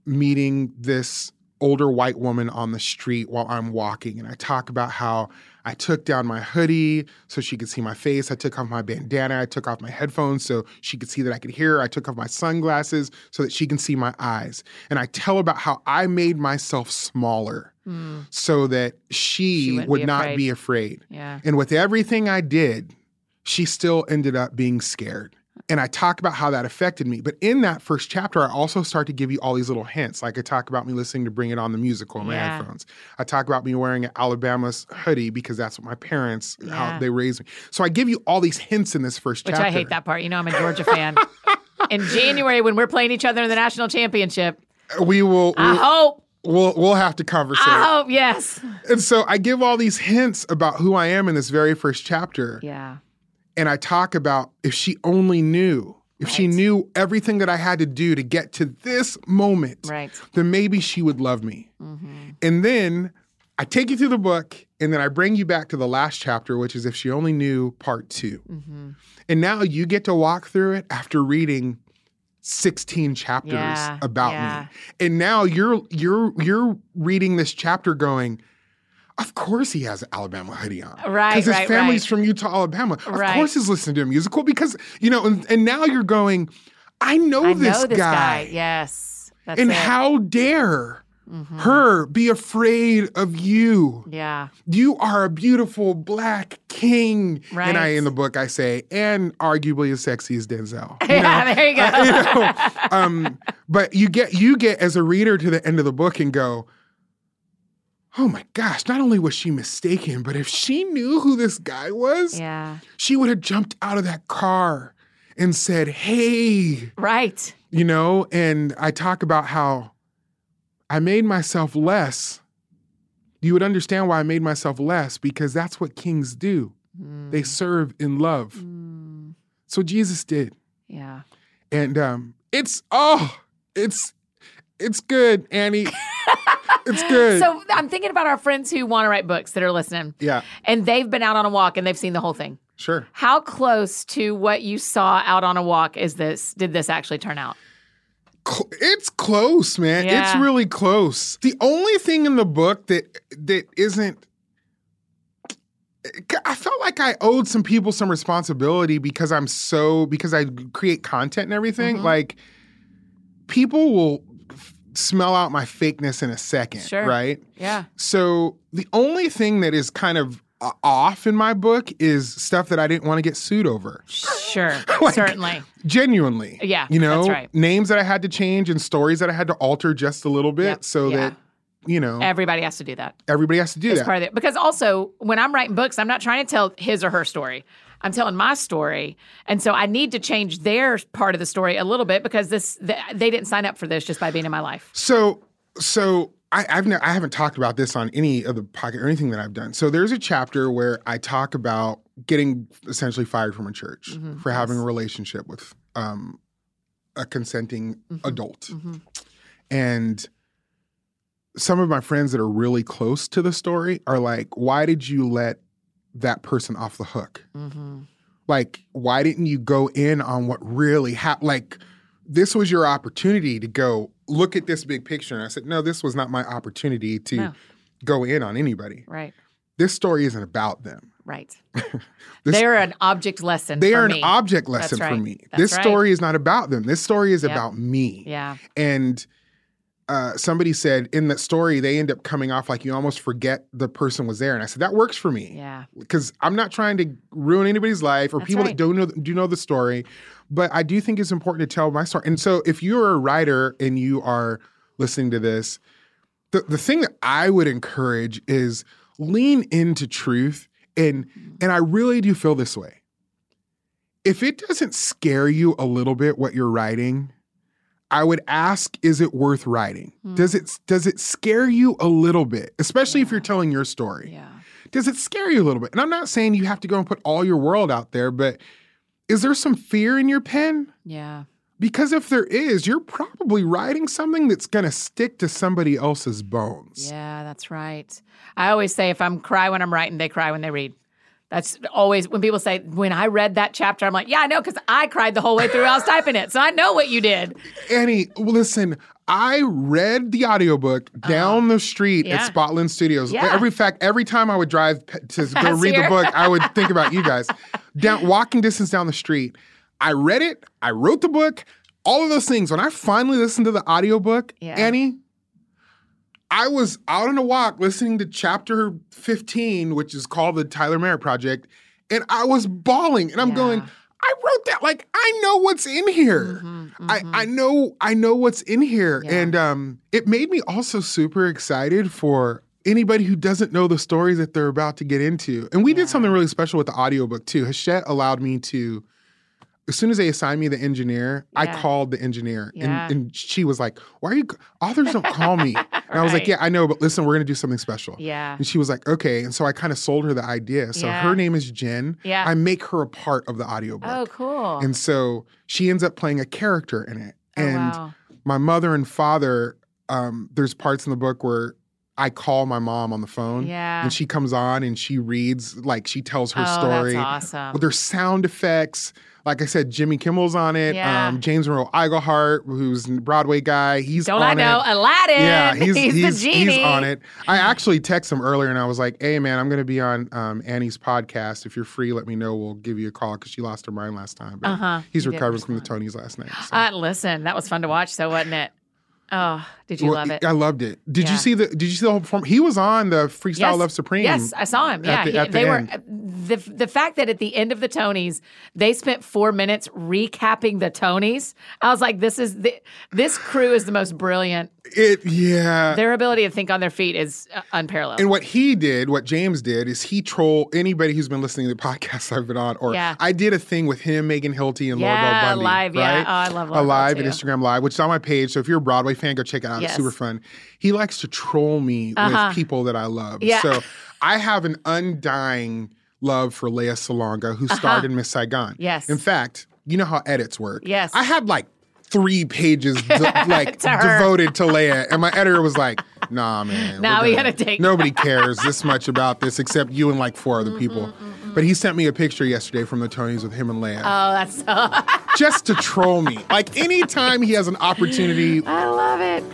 meeting this older white woman on the street while I'm walking. And I talk about how I took down my hoodie so she could see my face. I took off my bandana. I took off my headphones so she could see that I could hear her. I took off my sunglasses so that she can see my eyes. And I tell about how I made myself smaller mm. so that she, she would be not be afraid. Yeah. And with everything I did, she still ended up being scared. And I talk about how that affected me. But in that first chapter, I also start to give you all these little hints. Like I talk about me listening to Bring It On the musical on my yeah. headphones. I talk about me wearing an Alabama's hoodie because that's what my parents, yeah. how they raised me. So I give you all these hints in this first Which chapter. Which I hate that part. You know, I'm a Georgia fan. In January, when we're playing each other in the national championship, we will. I we'll, hope. We'll, we'll have to conversate. I hope, yes. And so I give all these hints about who I am in this very first chapter. Yeah. And I talk about if she only knew, if right. she knew everything that I had to do to get to this moment, right. then maybe she would love me. Mm-hmm. And then I take you through the book, and then I bring you back to the last chapter, which is If She Only Knew Part Two. Mm-hmm. And now you get to walk through it after reading sixteen chapters yeah, about yeah. me. And now you're you're you're reading this chapter going, of course he has an Alabama hoodie on. Right, Because his right, family's right. from Utah, Alabama. Of right. course he's listening to a musical because, you know, and, and now you're going, I know I this know this guy. guy. Yes. That's and it. how dare mm-hmm. her be afraid of you? Yeah. You are a beautiful black king. Right. And I, in the book, I say, and arguably as sexy as Denzel. You yeah, know? there you go. Uh, you know, um, but you get, you get as a reader to the end of the book and go, oh my gosh, not only was she mistaken, but if she knew who this guy was, yeah. she would have jumped out of that car and said, hey. Right. You know, and I talk about how I made myself less. You would understand why I made myself less, because that's what kings do. Mm. They serve in love. Mm. So Jesus did. Yeah. And um, it's, oh, it's, it's good, Annie. It's good. So I'm thinking about our friends who want to write books that are listening. Yeah. And they've been out on a walk and they've seen the whole thing. Sure. How close to what you saw out on a walk is this? Did this actually turn out? It's close, man. Yeah. It's really close. The only thing in the book that that isn't, I felt like I owed some people some responsibility because I'm so, because I create content and everything. Mm-hmm. Like, people will smell out my fakeness in a second, sure. right? Yeah. So the only thing that is kind of uh, off in my book is stuff that I didn't want to get sued over. Sure, like, certainly. Genuinely. Yeah, you know, that's right. Names that I had to change and stories that I had to alter just a little bit yep. so yeah. that, you know. Everybody has to do that. Everybody has to do it's that. Part of it. Because also, when I'm writing books, I'm not trying to tell his or her story. I'm telling my story. And so I need to change their part of the story a little bit because this th- they didn't sign up for this just by being in my life. So, so I, I've ne- I haven't talked about this on any of the podcast or anything that I've done. So there's a chapter where I talk about getting essentially fired from a church mm-hmm. for having yes. a relationship with um, a consenting mm-hmm. adult. Mm-hmm. And some of my friends that are really close to the story are like, why did you let that person off the hook? Mm-hmm. Like, why didn't you go in on what really happened? Like, this was your opportunity to go look at this big picture. And I said, no, this was not my opportunity to no. go in on anybody. Right. This story isn't about them. Right. this, They're an object lesson They for are me. an object lesson That's for right. me. That's this right. story is not about them. This story is yep. about me. Yeah. And uh, somebody said in that story, they end up coming off like you almost forget the person was there. And I said, that works for me. Yeah. Because I'm not trying to ruin anybody's life or That's people right. that don't know do know the story. But I do think it's important to tell my story. And so if you're a writer and you are listening to this, the, the thing that I would encourage is lean into truth. And and I really do feel this way. If it doesn't scare you a little bit what you're writing, I would ask, is it worth writing? Mm. Does it does it scare you a little bit, especially yeah. if you're telling your story? Yeah. Does it scare you a little bit? And I'm not saying you have to go and put all your world out there, but is there some fear in your pen? Yeah. Because if there is, you're probably writing something that's going to stick to somebody else's bones. Yeah, that's right. I always say if I'm cry when I'm writing, they cry when they read. That's always, when people say, when I read that chapter, I'm like, yeah, I know, because I cried the whole way through I was typing it. So I know what you did. Annie, listen, I read the audiobook down uh, the street yeah. at Spotland Studios. Yeah. Every fact, every time I would drive to Past go read here. the book, I would think about you guys. Down walking distance down the street. I read it. I wrote the book. All of those things. When I finally listened to the audiobook, yeah. Annie, I was out on a walk listening to chapter fifteen, which is called the Tyler Merritt Project, and I was bawling. And I'm yeah. going, I wrote that. Like, I know what's in here. Mm-hmm, mm-hmm. I, I know I know what's in here. Yeah. And um, it made me also super excited for anybody who doesn't know the stories that they're about to get into. And we yeah. did something really special with the audiobook too. Hachette allowed me to, as soon as they assigned me the engineer, yeah. I called the engineer. Yeah. And, and she was like, why are you, authors don't call me. And right. I was like, yeah, I know, but listen, we're going to do something special. Yeah. And she was like, okay. And so I kind of sold her the idea. So yeah. her name is Jen. Yeah. I make her a part of the audiobook. Oh, cool. And so she ends up playing a character in it. Oh, and wow. my mother and father, um, there's parts in the book where I call my mom on the phone. Yeah. And she comes on and she reads, like she tells her oh, story. That's awesome. But there's sound effects. Like I said, Jimmy Kimmel's on it. Yeah. Um, James Monroe Iglehart, who's a Broadway guy, he's Don't on I know? it. Aladdin. Yeah, he's, he's, he's, the genie. he's on it. I actually texted him earlier and I was like, hey, man, I'm going to be on um, Annie's podcast. If you're free, let me know. We'll give you a call because she lost her mind last time. But uh-huh. he's He recovering from the Tonys last night. So. Uh, listen, that was fun to watch, so wasn't it? Oh, did you well, love it? I loved it. Did Yeah. you see the? Did you see the whole performance? He was on the Freestyle Yes. Love Supreme. Yes, I saw him. Yeah, at the- he- at the they end. were the the fact that at the end of the Tonys they spent four minutes recapping the Tonys. I was like, this is the this crew is the most brilliant. It yeah. Their ability to think on their feet is uh, unparalleled. And what he did, what James did, is he trolled anybody who's been listening to the podcasts I've been on. Or Yeah. I did a thing with him, Megan Hilty, and Yeah, Laura Bell Bundy. live, yeah. right? Oh, I love a Laura Bell, live too. at Instagram Live, which is on my page. So if you're a Broadway fan, go check it out. Yes. It's super fun. He likes to troll me Uh-huh. with people that I love. Yeah. So I have an undying love for Lea Salonga, who starred Uh-huh. in Miss Saigon. Yes. In fact, you know how edits work. Yes. I had like three pages de- like To her. devoted to Leia, and my editor was like, "Nah, man, Nah, we're we gonna- gotta take- Nobody cares this much about this except you and like four other people." But he sent me a picture yesterday from the Tonys with him and Leia, oh, that's so. just to troll me. Like anytime he has an opportunity. I love it.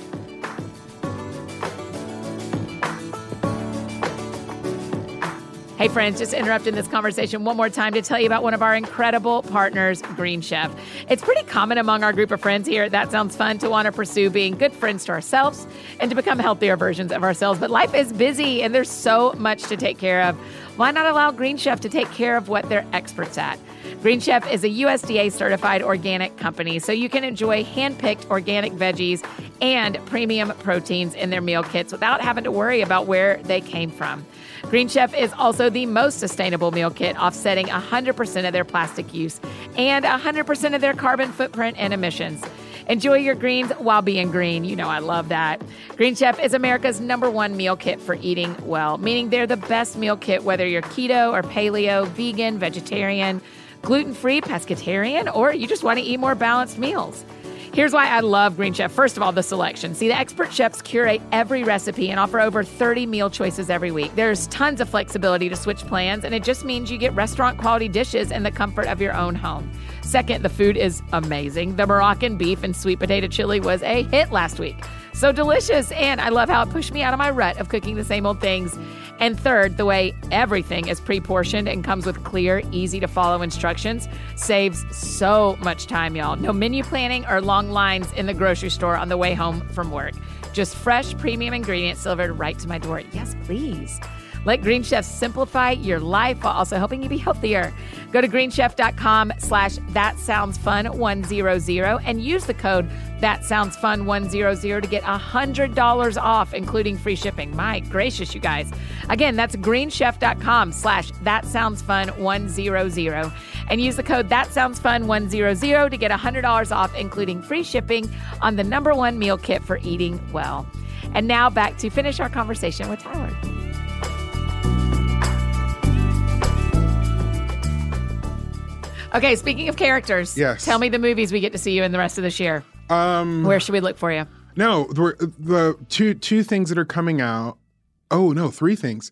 Hey friends, just interrupting this conversation one more time to tell you about one of our incredible partners, Green Chef. It's pretty common among our group of friends here at That Sounds Fun to want to pursue being good friends to ourselves and to become healthier versions of ourselves. But life is busy and there's so much to take care of. Why not allow Green Chef to take care of what they're experts at? Green Chef is a U S D A certified organic company, so you can enjoy hand-picked organic veggies and premium proteins in their meal kits without having to worry about where they came from. Green Chef is also the most sustainable meal kit, offsetting one hundred percent of their plastic use and one hundred percent of their carbon footprint and emissions. Enjoy your greens while being green. You know I love that. Green Chef is America's number one meal kit for eating well, meaning they're the best meal kit whether you're keto or paleo, vegan, vegetarian, gluten-free, pescatarian, or you just want to eat more balanced meals. Here's why I love Green Chef. First of all, the selection. See, the expert chefs curate every recipe and offer over thirty meal choices every week. There's tons of flexibility to switch plans, and it just means you get restaurant quality dishes in the comfort of your own home. Second, the food is amazing. The Moroccan beef and sweet potato chili was a hit last week. So delicious, and I love how it pushed me out of my rut of cooking the same old things. And third, the way everything is pre-portioned and comes with clear, easy-to-follow instructions saves so much time, y'all. No menu planning or long lines in the grocery store on the way home from work. Just fresh, premium ingredients delivered right to my door. Yes, please. Let Green Chef simplify your life while also helping you be healthier. Go to greenchef.com slash that sounds fun one hundred and use the code that sounds fun one hundred to get one hundred dollars off, including free shipping. My gracious, you guys. Again, that's greenchef.com slash that sounds fun one hundred and use the code that sounds fun one hundred to get one hundred dollars off, including free shipping on the number one meal kit for eating well. And now back to finish our conversation with Tyler. Okay, speaking of characters, Yes. tell me the movies we get to see you in the rest of this year. Um, Where should we look for you? No, the, the two two things that are coming out. Oh no, three things.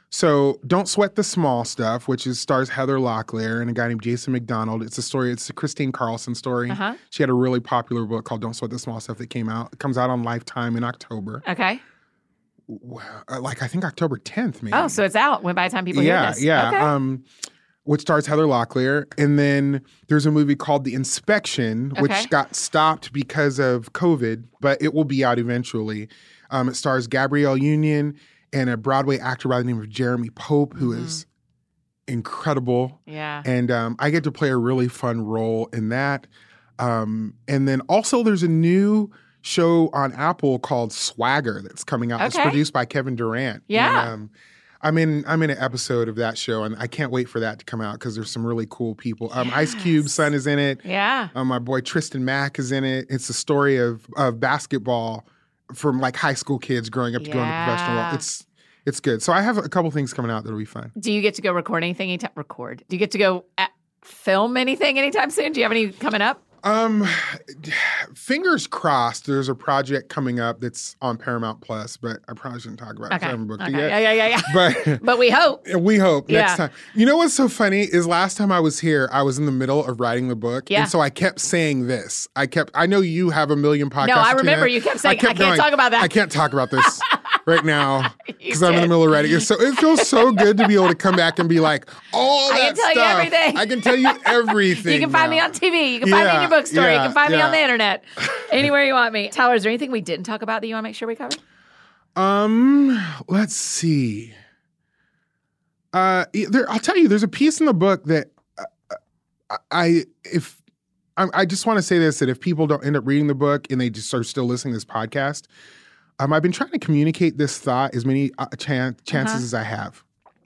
So Don't Sweat the Small Stuff, which is stars Heather Locklear and a guy named Jason McDonald. It's a story. It's a Christine Carlson story. Uh-huh. She had a really popular book called Don't Sweat the Small Stuff that came out. It comes out on Lifetime in October. Okay. Like I think October tenth, maybe. Oh, so it's out when by the time people yeah, hear this. Yeah, Okay. yeah. Um, which stars Heather Locklear. And then there's a movie called The Inspection, which Okay. got stopped because of COVID, but it will be out eventually. Um, it stars Gabrielle Union and a Broadway actor by the name of Jeremy Pope, who Mm-hmm. is incredible. Yeah. And um, I get to play a really fun role in that. Um, and then also there's a new show on Apple called Swagger that's coming out. It's Okay. produced by Kevin Durant. Yeah. And, um, I'm in I'm in an episode of that show, and I can't wait for that to come out because there's some really cool people. Um, Ice Cube's son is in it. Yeah. Um, my boy Tristan Mack is in it. It's a story of of basketball from like high school kids growing up to going to professional. Yeah. It's it's good. So I have a couple things coming out that'll be fun. Do you get to go record anything anytime? Record. Do you get to go at, film anything anytime soon? Do you have any coming up? Um, fingers crossed. There's a project coming up that's on Paramount Plus, but I probably shouldn't talk about it. 'Cause I haven't booked okay. it yet. Yeah, yeah, yeah, yeah. But But we hope. we hope next Yeah. time. You know what's so funny is last time I was here, I was in the middle of writing the book, Yeah. and so I kept saying this. I kept. I know you have a million podcasts. No, I to tune remember in. you kept saying, "I can't talk about that." I can't talk about this right now because I'm in the did. middle of writing it. So it feels so good to be able to come back and be like, all I that can tell you stuff. everything. I can tell you everything. You can find me now. on T V. You can find me in Yeah, your bookstore. yeah, you can find me yeah. on the internet. Anywhere you want me. Tyler, is there anything we didn't talk about that you want to make sure we cover? Um, let's see. Uh, there, I'll tell you, there's a piece in the book that uh, I, if I, I just want to say this, that if people don't end up reading the book and they just are still listening to this podcast, um, I've been trying to communicate this thought as many uh, chan- chances Uh-huh. as I have.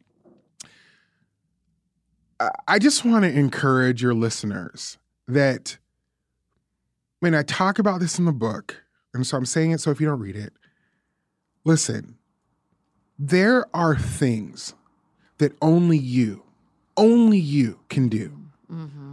I, I just want to encourage your listeners that when I talk about this in the book, and so I'm saying it so if you don't read it, listen, there are things that only you, only you can do. Mm-hmm.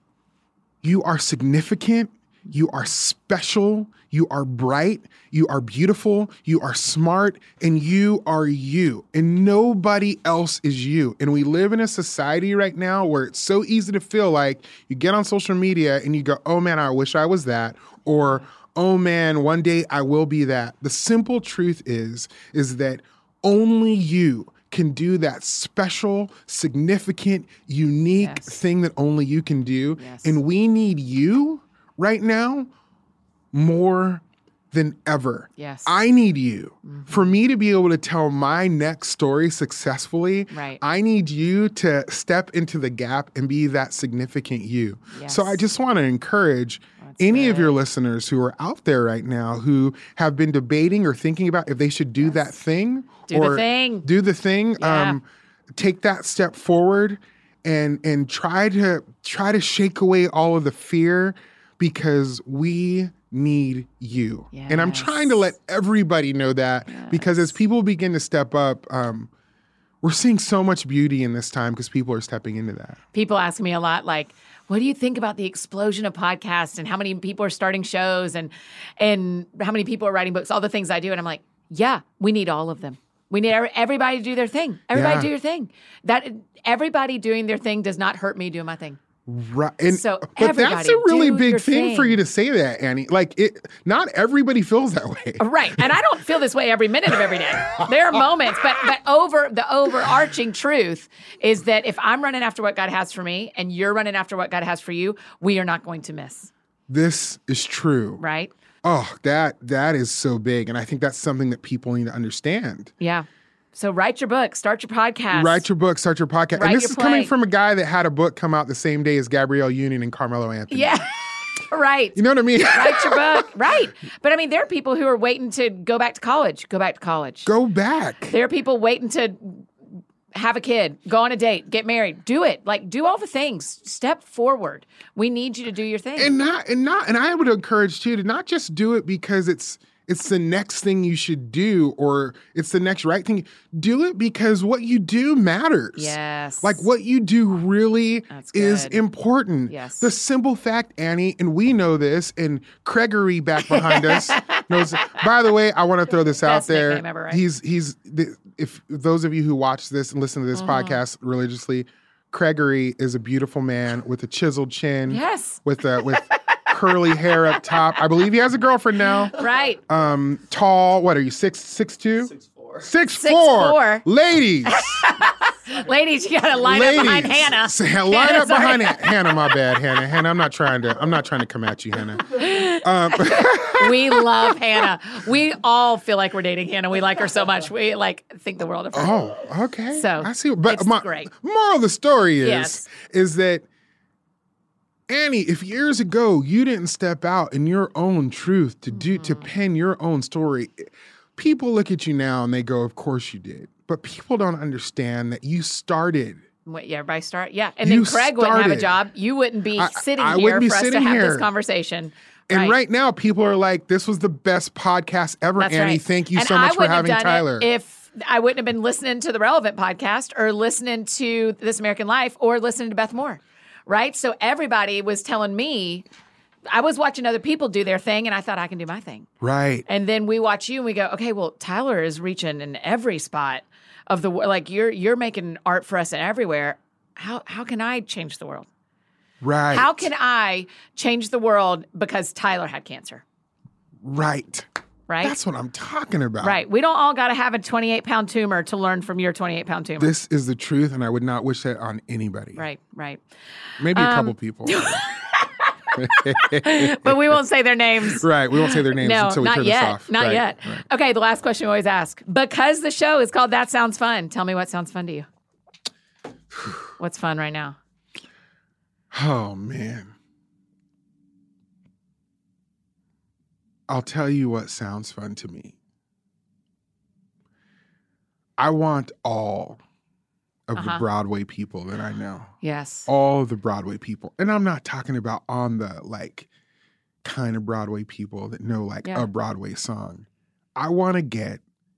You are significant. You are special. You are bright. You are beautiful. You are smart. And you are you. And nobody else is you. And we live in a society right now where it's so easy to feel like you get on social media and you go, oh man, I wish I was that. Or, oh man, one day I will be that. The simple truth is, is that only you can do that special, significant, unique Yes. thing that only you can do. Yes. And we need you right now more than ever. Yes. I need you. For me to be able to tell my next story successfully, Right. I need you to step into the gap and be that significant you. Yes. So I just want to encourage That's any of good. your listeners who are out there right now who have been debating or thinking about if they should do that thing Do the or thing. do the thing, Yeah. um, take that step forward and and try to try to shake away all of the fear because we need you. And I'm trying to let everybody know that because as people begin to step up, um, we're seeing so much beauty in this time because people are stepping into that. People ask me a lot, like, what do you think about the explosion of podcasts and how many people are starting shows and and how many people are writing books, all the things I do? And I'm like, yeah, we need all of them. We need every- everybody to do their thing. Everybody Yeah. do your thing. That everybody doing their thing does not hurt me doing my thing. Right. And, So but that's everybody a really do big your thing for thing. you to say that, Annie. Like it not everybody feels that way. Right. And I don't feel this way every minute of every day. There are moments, but but over the overarching truth is that if I'm running after what God has for me and you're running after what God has for you, we are not going to miss. This is true. Right? Oh, that that is so big. And I think that's something that people need to understand. Yeah. So write your book, start your podcast. Write your book, start your podcast. Write and this your is coming play. from a guy that had a book come out the same day as Gabrielle Union and Carmelo Anthony. Yeah. Right. You know what I mean? Write your book. Right. But I mean, there are people who are waiting to go back to college. Go back to college. Go back. There are people waiting to have a kid, go on a date, get married. Do it. Like, do all the things. Step forward. We need you to do your thing. And not and not and I would encourage too to not just do it because it's it's the next thing you should do or it's the next right thing. Do it because what you do matters. Yes. Like what you do really That's is good. important. Yes. The simple fact, Annie, and we know this, and Gregory back behind us knows. By the way, I want to throw this out Best there. nickname ever, right? He's he's the, if those of you who watch this and listen to this mm-hmm. podcast religiously, Gregory is a beautiful man with a chiseled chin. Yes. With a with curly hair up top. I believe he has a girlfriend now. Right. Um, tall. What are you? Six six two? Six four. Six, Six four. four. Ladies. Ladies, you gotta line Ladies. up behind Hannah. So, line Hannah's up behind already- Hannah. My bad, Hannah. Hannah, I'm not trying to. I'm not trying to come at you, Hannah. Um, we love Hannah. We all feel like we're dating Hannah. We like her so much. We like think the world of her. Oh, okay. So I see. But it's my great. moral of the story is Yes. is that Annie, if years ago you didn't step out in your own truth to do mm-hmm. to pen your own story, people look at you now and they go, "Of course you did." But people don't understand that you started. Wait, yeah, everybody start. Yeah. And You then Craig wouldn't have a started. job. You wouldn't be I- sitting I here wouldn't be for us to sitting have here. this conversation. And right. now, people are like, "This was the best podcast ever, That's Annie. right. Thank you and so I much for wouldn't having have done Tyler." It if I wouldn't have been listening to the Relevant podcast or listening to This American Life or listening to Beth Moore, right? So everybody was telling me, I was watching other people do their thing, and I thought I can do my thing. Right. And then we watch you, and we go, okay, well, Tyler is reaching in every spot of the world. Like you're you're making art for us everywhere. How how can I change the world? Right. How can I change the world because Tyler had cancer? Right. Right. That's what I'm talking about. Right. We don't all got to have a twenty-eight pound tumor to learn from your twenty-eight pound tumor. This is the truth, and I would not wish that on anybody. Right. Right. Maybe a Um, couple people. But we won't say their names. Right. We won't say their names No, until we not turn yet. this off. Not Right, yet. right. Okay. The last question we always ask, because the show is called That Sounds Fun. Tell me what sounds fun to you. What's fun right now? Oh, man. I'll tell you what sounds fun to me. I want all of Uh-huh. the Broadway people that I know. Yes. All the Broadway people. And I'm not talking about on the, like, kind of Broadway people that know, like, Yeah. a Broadway song. I want to get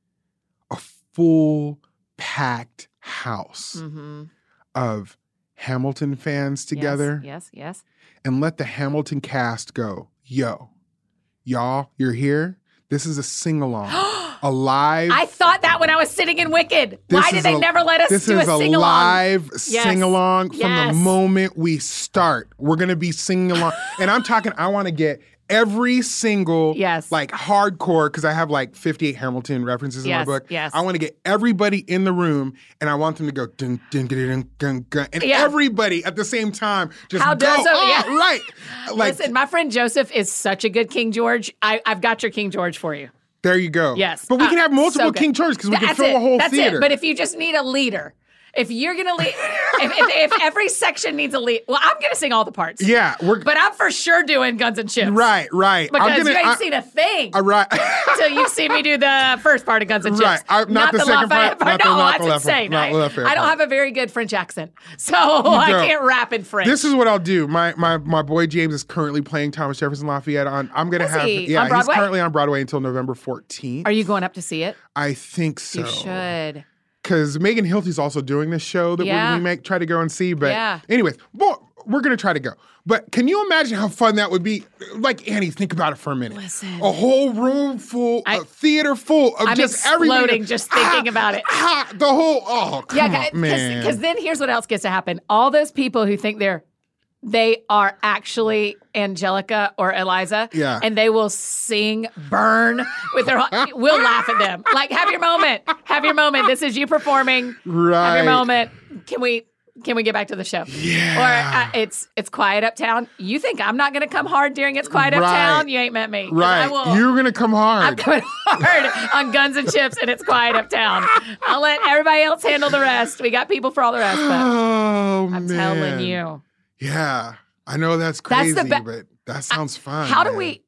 a full packed house Mm-hmm. of Hamilton fans together Yes. Yes. and let the Hamilton cast go, yo, y'all, you're here. This is a sing-along, a live. I thought that when I was sitting in Wicked. this Why is did they a- never let us This do is a a sing along? live Yes. sing-along from Yes. the moment we start. We're going to be singing along. And I'm talking, I want to get every single, Yes. like hardcore, because I have like fifty-eight Hamilton references in Yes, my book. yes. I want to get everybody in the room and I want them to go dun dun dun dun dun, dun and Yeah. everybody at the same time just How go. does it- Oh, yeah. right. Like, Listen, my friend Joseph is such a good King George. I, I've got your King George for you. there you go. Yes. But we Uh, can have multiple so good. King Georges because we can That's fill it. a whole That's theater. it. But if you just need a leader, if you're gonna lead, if, if, if every section needs a lead, well, I'm gonna sing all the parts. yeah, we're But I'm for sure doing Guns and Chips. right, right. Because I'm gonna, you ain't I, seen a thing I, right. until you've seen me do the first part of Guns and Chips. Right. I- not the second Lafayette part, not the- No, not that's the Lafayette- insane. not I, the Lafayette I don't part. have a very good French accent, so I don't. can't rap in French. This is what I'll do. My my my boy James is currently playing Thomas Jefferson Lafayette on. I'm gonna Is have he? yeah. On Broadway? He's currently on Broadway until November fourteenth. Are you going up to see it? I think so. You should. Because Megan Hilty's also doing this show that Yeah. we, we make try to go and see. But Yeah. anyways, well, we're gonna try to go. But can you imagine how fun that would be? Like Annie, think about it for a minute. Listen. A whole room full, I- a theater full of I'm just everybody. exploding just thinking about it. Ah, the whole oh come Yeah, on, man. because then here's what else gets to happen. All those people who think they're they are actually Angelica or Eliza, Yeah. and they will sing "Burn" with their. We'll laugh at them. Like, have your moment. Have your moment. This is you performing. Have Right. your moment. Can we? Can we get back to the show? Yeah. Or uh, it's it's quiet uptown. You think I'm not going to come hard during it's quiet Right. uptown? You ain't met me. 'Cause I Right, will. you're gonna come hard. I'm coming hard on Guns and Chips, and it's quiet uptown. I'll let everybody else handle the rest. We got people for all the rest, but Oh I'm man. telling you. Yeah, I know that's That's crazy, the be- but that sounds fun. How do man. we?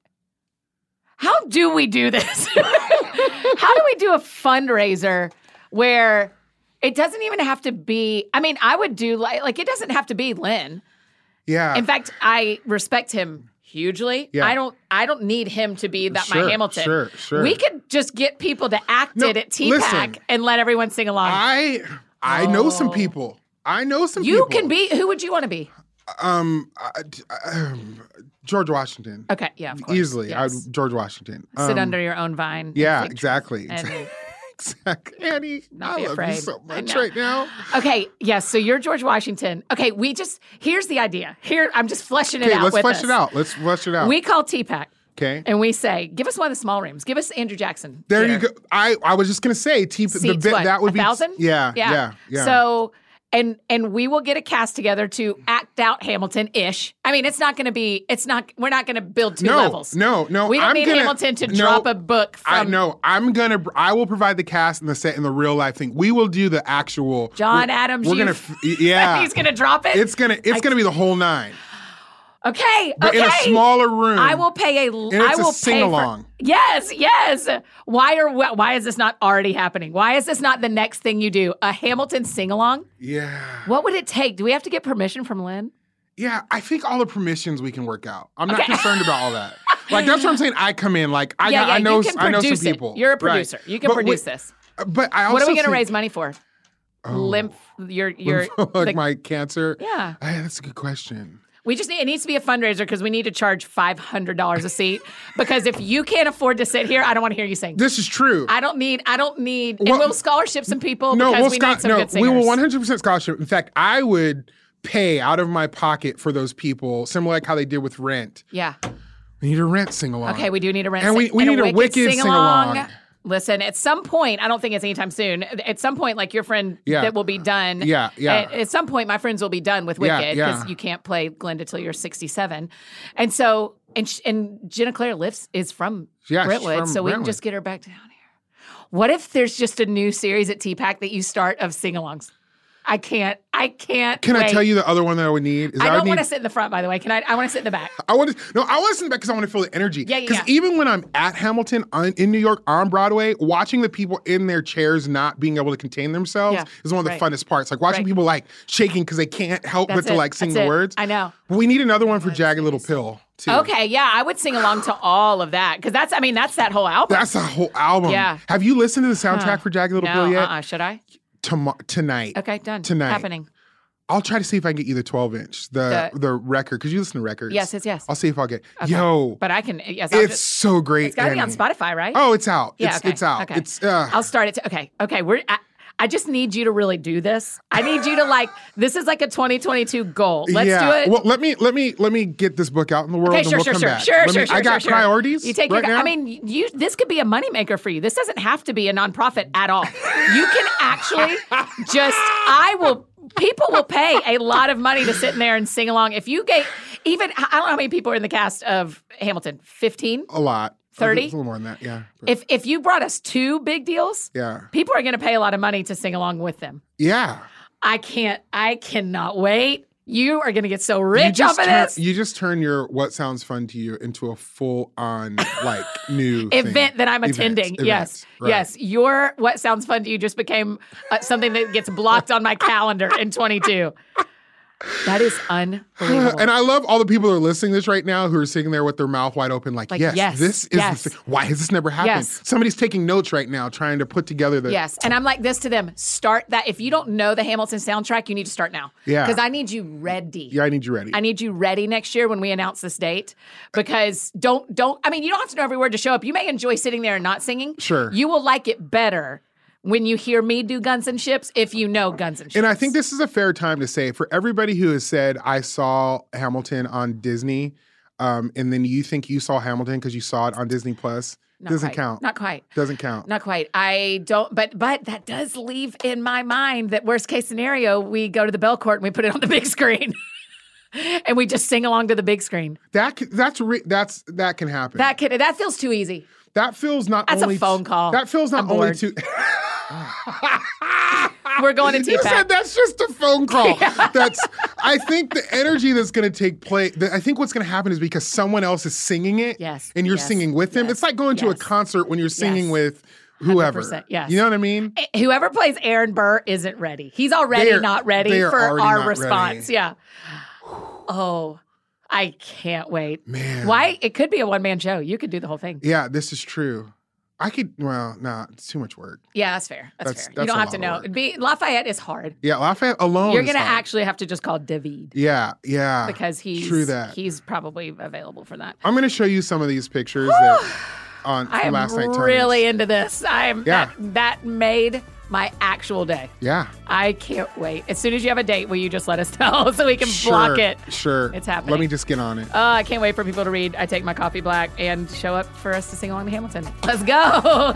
How do we do this? How do we do a fundraiser where it doesn't even have to be? I mean, I would do like like it doesn't have to be Lynn. Yeah. In fact, I respect him hugely. Yeah. I don't. I don't need him to be that Sure, my Hamilton. sure, sure. We could just get people to act No, it at T PAC listen. and let everyone sing along. I I know some Oh. people. I know some you people. can be. Who would you want to be? um, uh, um George Washington. Okay, yeah, of course. Easily. I Yes. George Washington. Sit Um, under your own vine. and Yeah, fig- exactly. And Exactly. Annie, Not I be love afraid. you so I much know. right now. Okay, yes, so you're George Washington. Okay, we just, here's the idea. Here, I'm just fleshing it Okay, out let's with flesh us. it out. Let's flesh it out. We call T-Pac. Okay. And we say, give us one of the small rooms. Give us Andrew Jackson. There Theater. you go. I, I was just gonna say, T- the Seats, bit what, that would a be thousand? Yeah, yeah, yeah. So, and and we will get a cast together to act out Hamilton-ish. I mean, it's not going to be. It's not. We're not going to build two no, levels. no, no. We don't I'm need gonna, Hamilton to no, drop a book from I know. I'm gonna. I will provide the cast and the set and the real life thing. We will do the actual. John we're, Adams. We're you- gonna. f- Yeah. He's going to drop it. It's gonna. It's I- gonna be the whole nine. Okay. But okay. in a smaller room. I will pay a. And I it's will a sing along. Pay for, yes, yes. Why are why is this not already happening? Why is this not the next thing you do? A Hamilton sing along? Yeah. What would it take? Do we have to get permission from Lynn? Yeah, I think all the permissions we can work out. I'm not Okay. concerned about all that. Like that's what I'm saying. I come in like I yeah, got, yeah. I know you can I know some produce it. people. You're a Right. producer. You can But produce wait, this. But I also What are we going to think- raise money for? Oh. Lymph. Your your. like the- my cancer. yeah. Hey, that's a good question. We just need, it needs to be a fundraiser because we need to charge five hundred dollars a seat. Because if you can't afford to sit here, I don't want to hear you sing. This is true. I don't need, I don't need, Well, and we'll scholarship some people no, because we'll we scho- need some no, good we singers. will one hundred percent scholarship. In fact, I would pay out of my pocket for those people, similar like how they did with Rent. Yeah. We need a Rent sing along. Okay, we do need a rent. And we- we need a Wicked sing-along. Listen, at some point, I don't think it's anytime soon. At some point, like your friend Yeah. that will be done. Yeah, yeah. At, at some point, my friends will be done with Yeah, Wicked yeah. because you can't play Glinda till you're sixty-seven. And so, and sh- and Jenna Claire lives is from Yeah, she's Brentwood, from so we can Brentwood. just get her back down here. What if there's just a new series at T-Pac that you start of sing-alongs? I can't. I can't. Can I wait. tell you the other one that I would need? Is I I would don't want need- to sit in the front, by the way. Can I? I want to sit in the back. I want to no. I want to sit back because I want to feel the energy. Yeah, yeah, Because yeah. even when I'm at Hamilton on, in New York on Broadway, watching the people in their chairs not being able to contain themselves Yeah, is one of the right. funnest parts. Like watching Right. people like shaking because they can't help That's but to it. like sing That's the it. words. I know. We need another one for Jagged Little Pill too. Okay, yeah, I would sing along to all of that because that's, I mean, that's that whole album. That's a whole album. Yeah. Have you listened to the soundtrack Huh. for Jagged Little no, Pill yet? uh-uh. Should I? Tomo- tonight. Okay, done. Tonight. Happening. I'll try to see if I can get you the twelve inch, the The- the, record, because you listen to records. Yes, yes, yes. I'll see if I'll get. Okay. Yo, But I can, yes, I'll it's just, so great. it's got to be on Annie. Spotify, right? Oh, it's out. yeah, it's, okay. it's out. Okay. It's uh, I'll start it. To, okay, okay. We're. I, I just need you to really do this. I need you to like. This is like a twenty twenty-two goal. Let's yeah. do it. Well, let me let me let me get this book out in the world, Okay, and sure, we'll sure, come sure, back. sure, Let me- sure, sure. I got sure. priorities. You take right your. now. I mean, you. This could be a moneymaker for you. This doesn't have to be a nonprofit at all. You can actually just. I will. People will pay a lot of money to sit in there and sing along. If you get even, I don't know how many people are in the cast of Hamilton. Fifteen. a lot. thirty? It's a little more than that. Yeah. But- If if you brought us two big deals, yeah. people are going to pay a lot of money to sing along with them. Yeah. I can't. I cannot wait. You are going to get so You rich just off of turn, this you just turn your what sounds fun to you into a full on like new thing. event that I'm Events, attending. events, yes, right. yes. Your what sounds fun to you just became uh, something that gets blocked on my calendar in twenty-two. That is unbelievable. And I love all the people that are listening to this right now who are sitting there with their mouth wide open, like, Like, yes, yes, this is yes. the thing. Why has this never happened? Yes. Somebody's taking notes right now, trying to put together the. Yes. And I'm like this to them. Start that. If you don't know the Hamilton soundtrack, you need to start now. Yeah. Because I need you ready. Yeah, I need you ready. I need you ready next year when we announce this date. Because don't, don't, I mean, you don't have to know every word to show up. You may enjoy sitting there and not singing. Sure. You will like it better when you hear me do Guns and Ships if you know Guns and Ships. And I think this is a fair time to say for everybody who has said, I saw Hamilton on Disney, um, and then you think you saw Hamilton because you saw it on Disney Plus, Not doesn't quite. count. Not quite. Doesn't count. Not quite. I don't, but but that does leave in my mind that worst case scenario, we go to the Belcourt and we put it on the big screen. And we just sing along to the big screen. That c- that's re- that's that can happen. That could, that feels too easy. That feels not That's a only phone call. That feels not I'm only bored. too. We're going to You T-Pac. said that's just a phone call. That's. I think the energy that's going to take place. I think what's going to happen is because someone else is singing it, Yes, and you're yes, singing with them. yes, It's like going to a yes. concert when you're singing Yes. with whoever. one hundred percent, yes. You know what I mean? Whoever plays Aaron Burr isn't ready. He's already They're- not ready they are for already our not response. ready. Yeah. Oh, I can't wait. Man. Why? It could be a one man show. You could do the whole thing. Yeah, this is true. I could. Well, no, it's too much work. Yeah, that's fair. That's, That's- fair. that's you don't a have to lot know. of work. It'd be Lafayette is hard. Yeah, Lafayette alone. You're is gonna hard. actually have to just call David Yeah, yeah. because he's true that. he's probably available for that. I'm going to show you some of these pictures that on I am last night. really into this. I'm Yeah. that, that made my actual day. Yeah. I can't wait. As soon as you have a date, will you just let us know so we can Sure, block it? Sure. It's happening. Let me just get on it. Uh, I can't wait for people to read I Take My Coffee Black and show up for us to sing along to Hamilton. Let's go.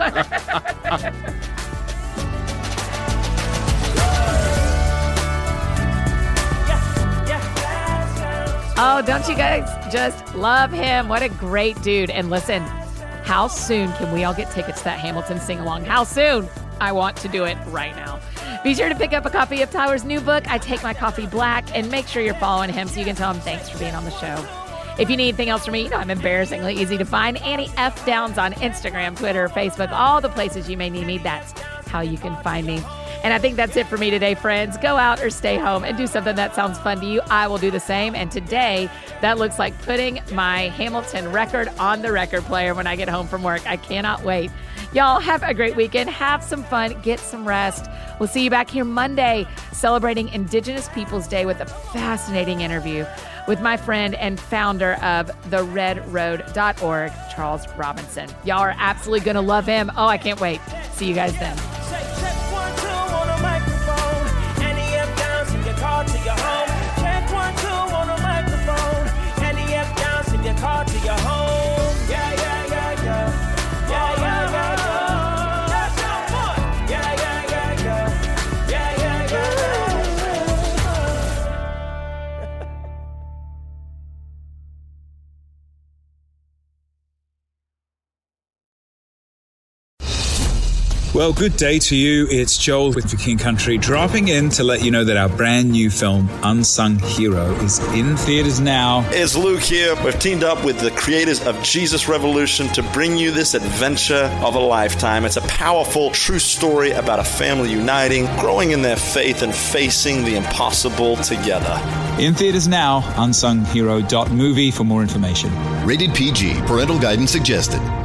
Oh, don't you guys just love him? What a great dude. And listen, how soon can we all get tickets to that Hamilton sing-along? How soon? I want to do it right now. Be sure to pick up a copy of Tyler's new book, I Take My Coffee Black, and make sure you're following him so you can tell him thanks for being on the show. If you need anything else from me, you know I'm embarrassingly easy to find. Annie F. Downs on Instagram, Twitter, Facebook, all the places you may need me. That's how you can find me. And I think that's it for me today, friends. Go out or stay home and do something that sounds fun to you. I will do the same. And today, that looks like putting my Hamilton record on the record player when I get home from work. I cannot wait. Y'all have a great weekend. Have some fun. Get some rest. We'll see you back here Monday celebrating Indigenous Peoples Day with a fascinating interview with my friend and founder of the red road dot org, Charles Robinson. Y'all are absolutely going to love him. Oh, I can't wait. See you guys then. To your home. Check one, two on a microphone. Annie F. Downs, send your car to your home. Yeah, yeah, yeah, yeah. Yeah, yeah, yeah, yeah. That's your boy. Yeah, yeah, yeah, yeah. Yeah, yeah, yeah, yeah. Well, good day to you. It's Joel with The King Country, dropping in to let you know that our brand new film, Unsung Hero, is in theaters now. It's Luke here. We've teamed up with the creators of Jesus Revolution to bring you this adventure of a lifetime. It's a powerful, true story about a family uniting, growing in their faith, and facing the impossible together. In theaters now, unsung hero dot movie for more information. Rated P G. Parental guidance suggested.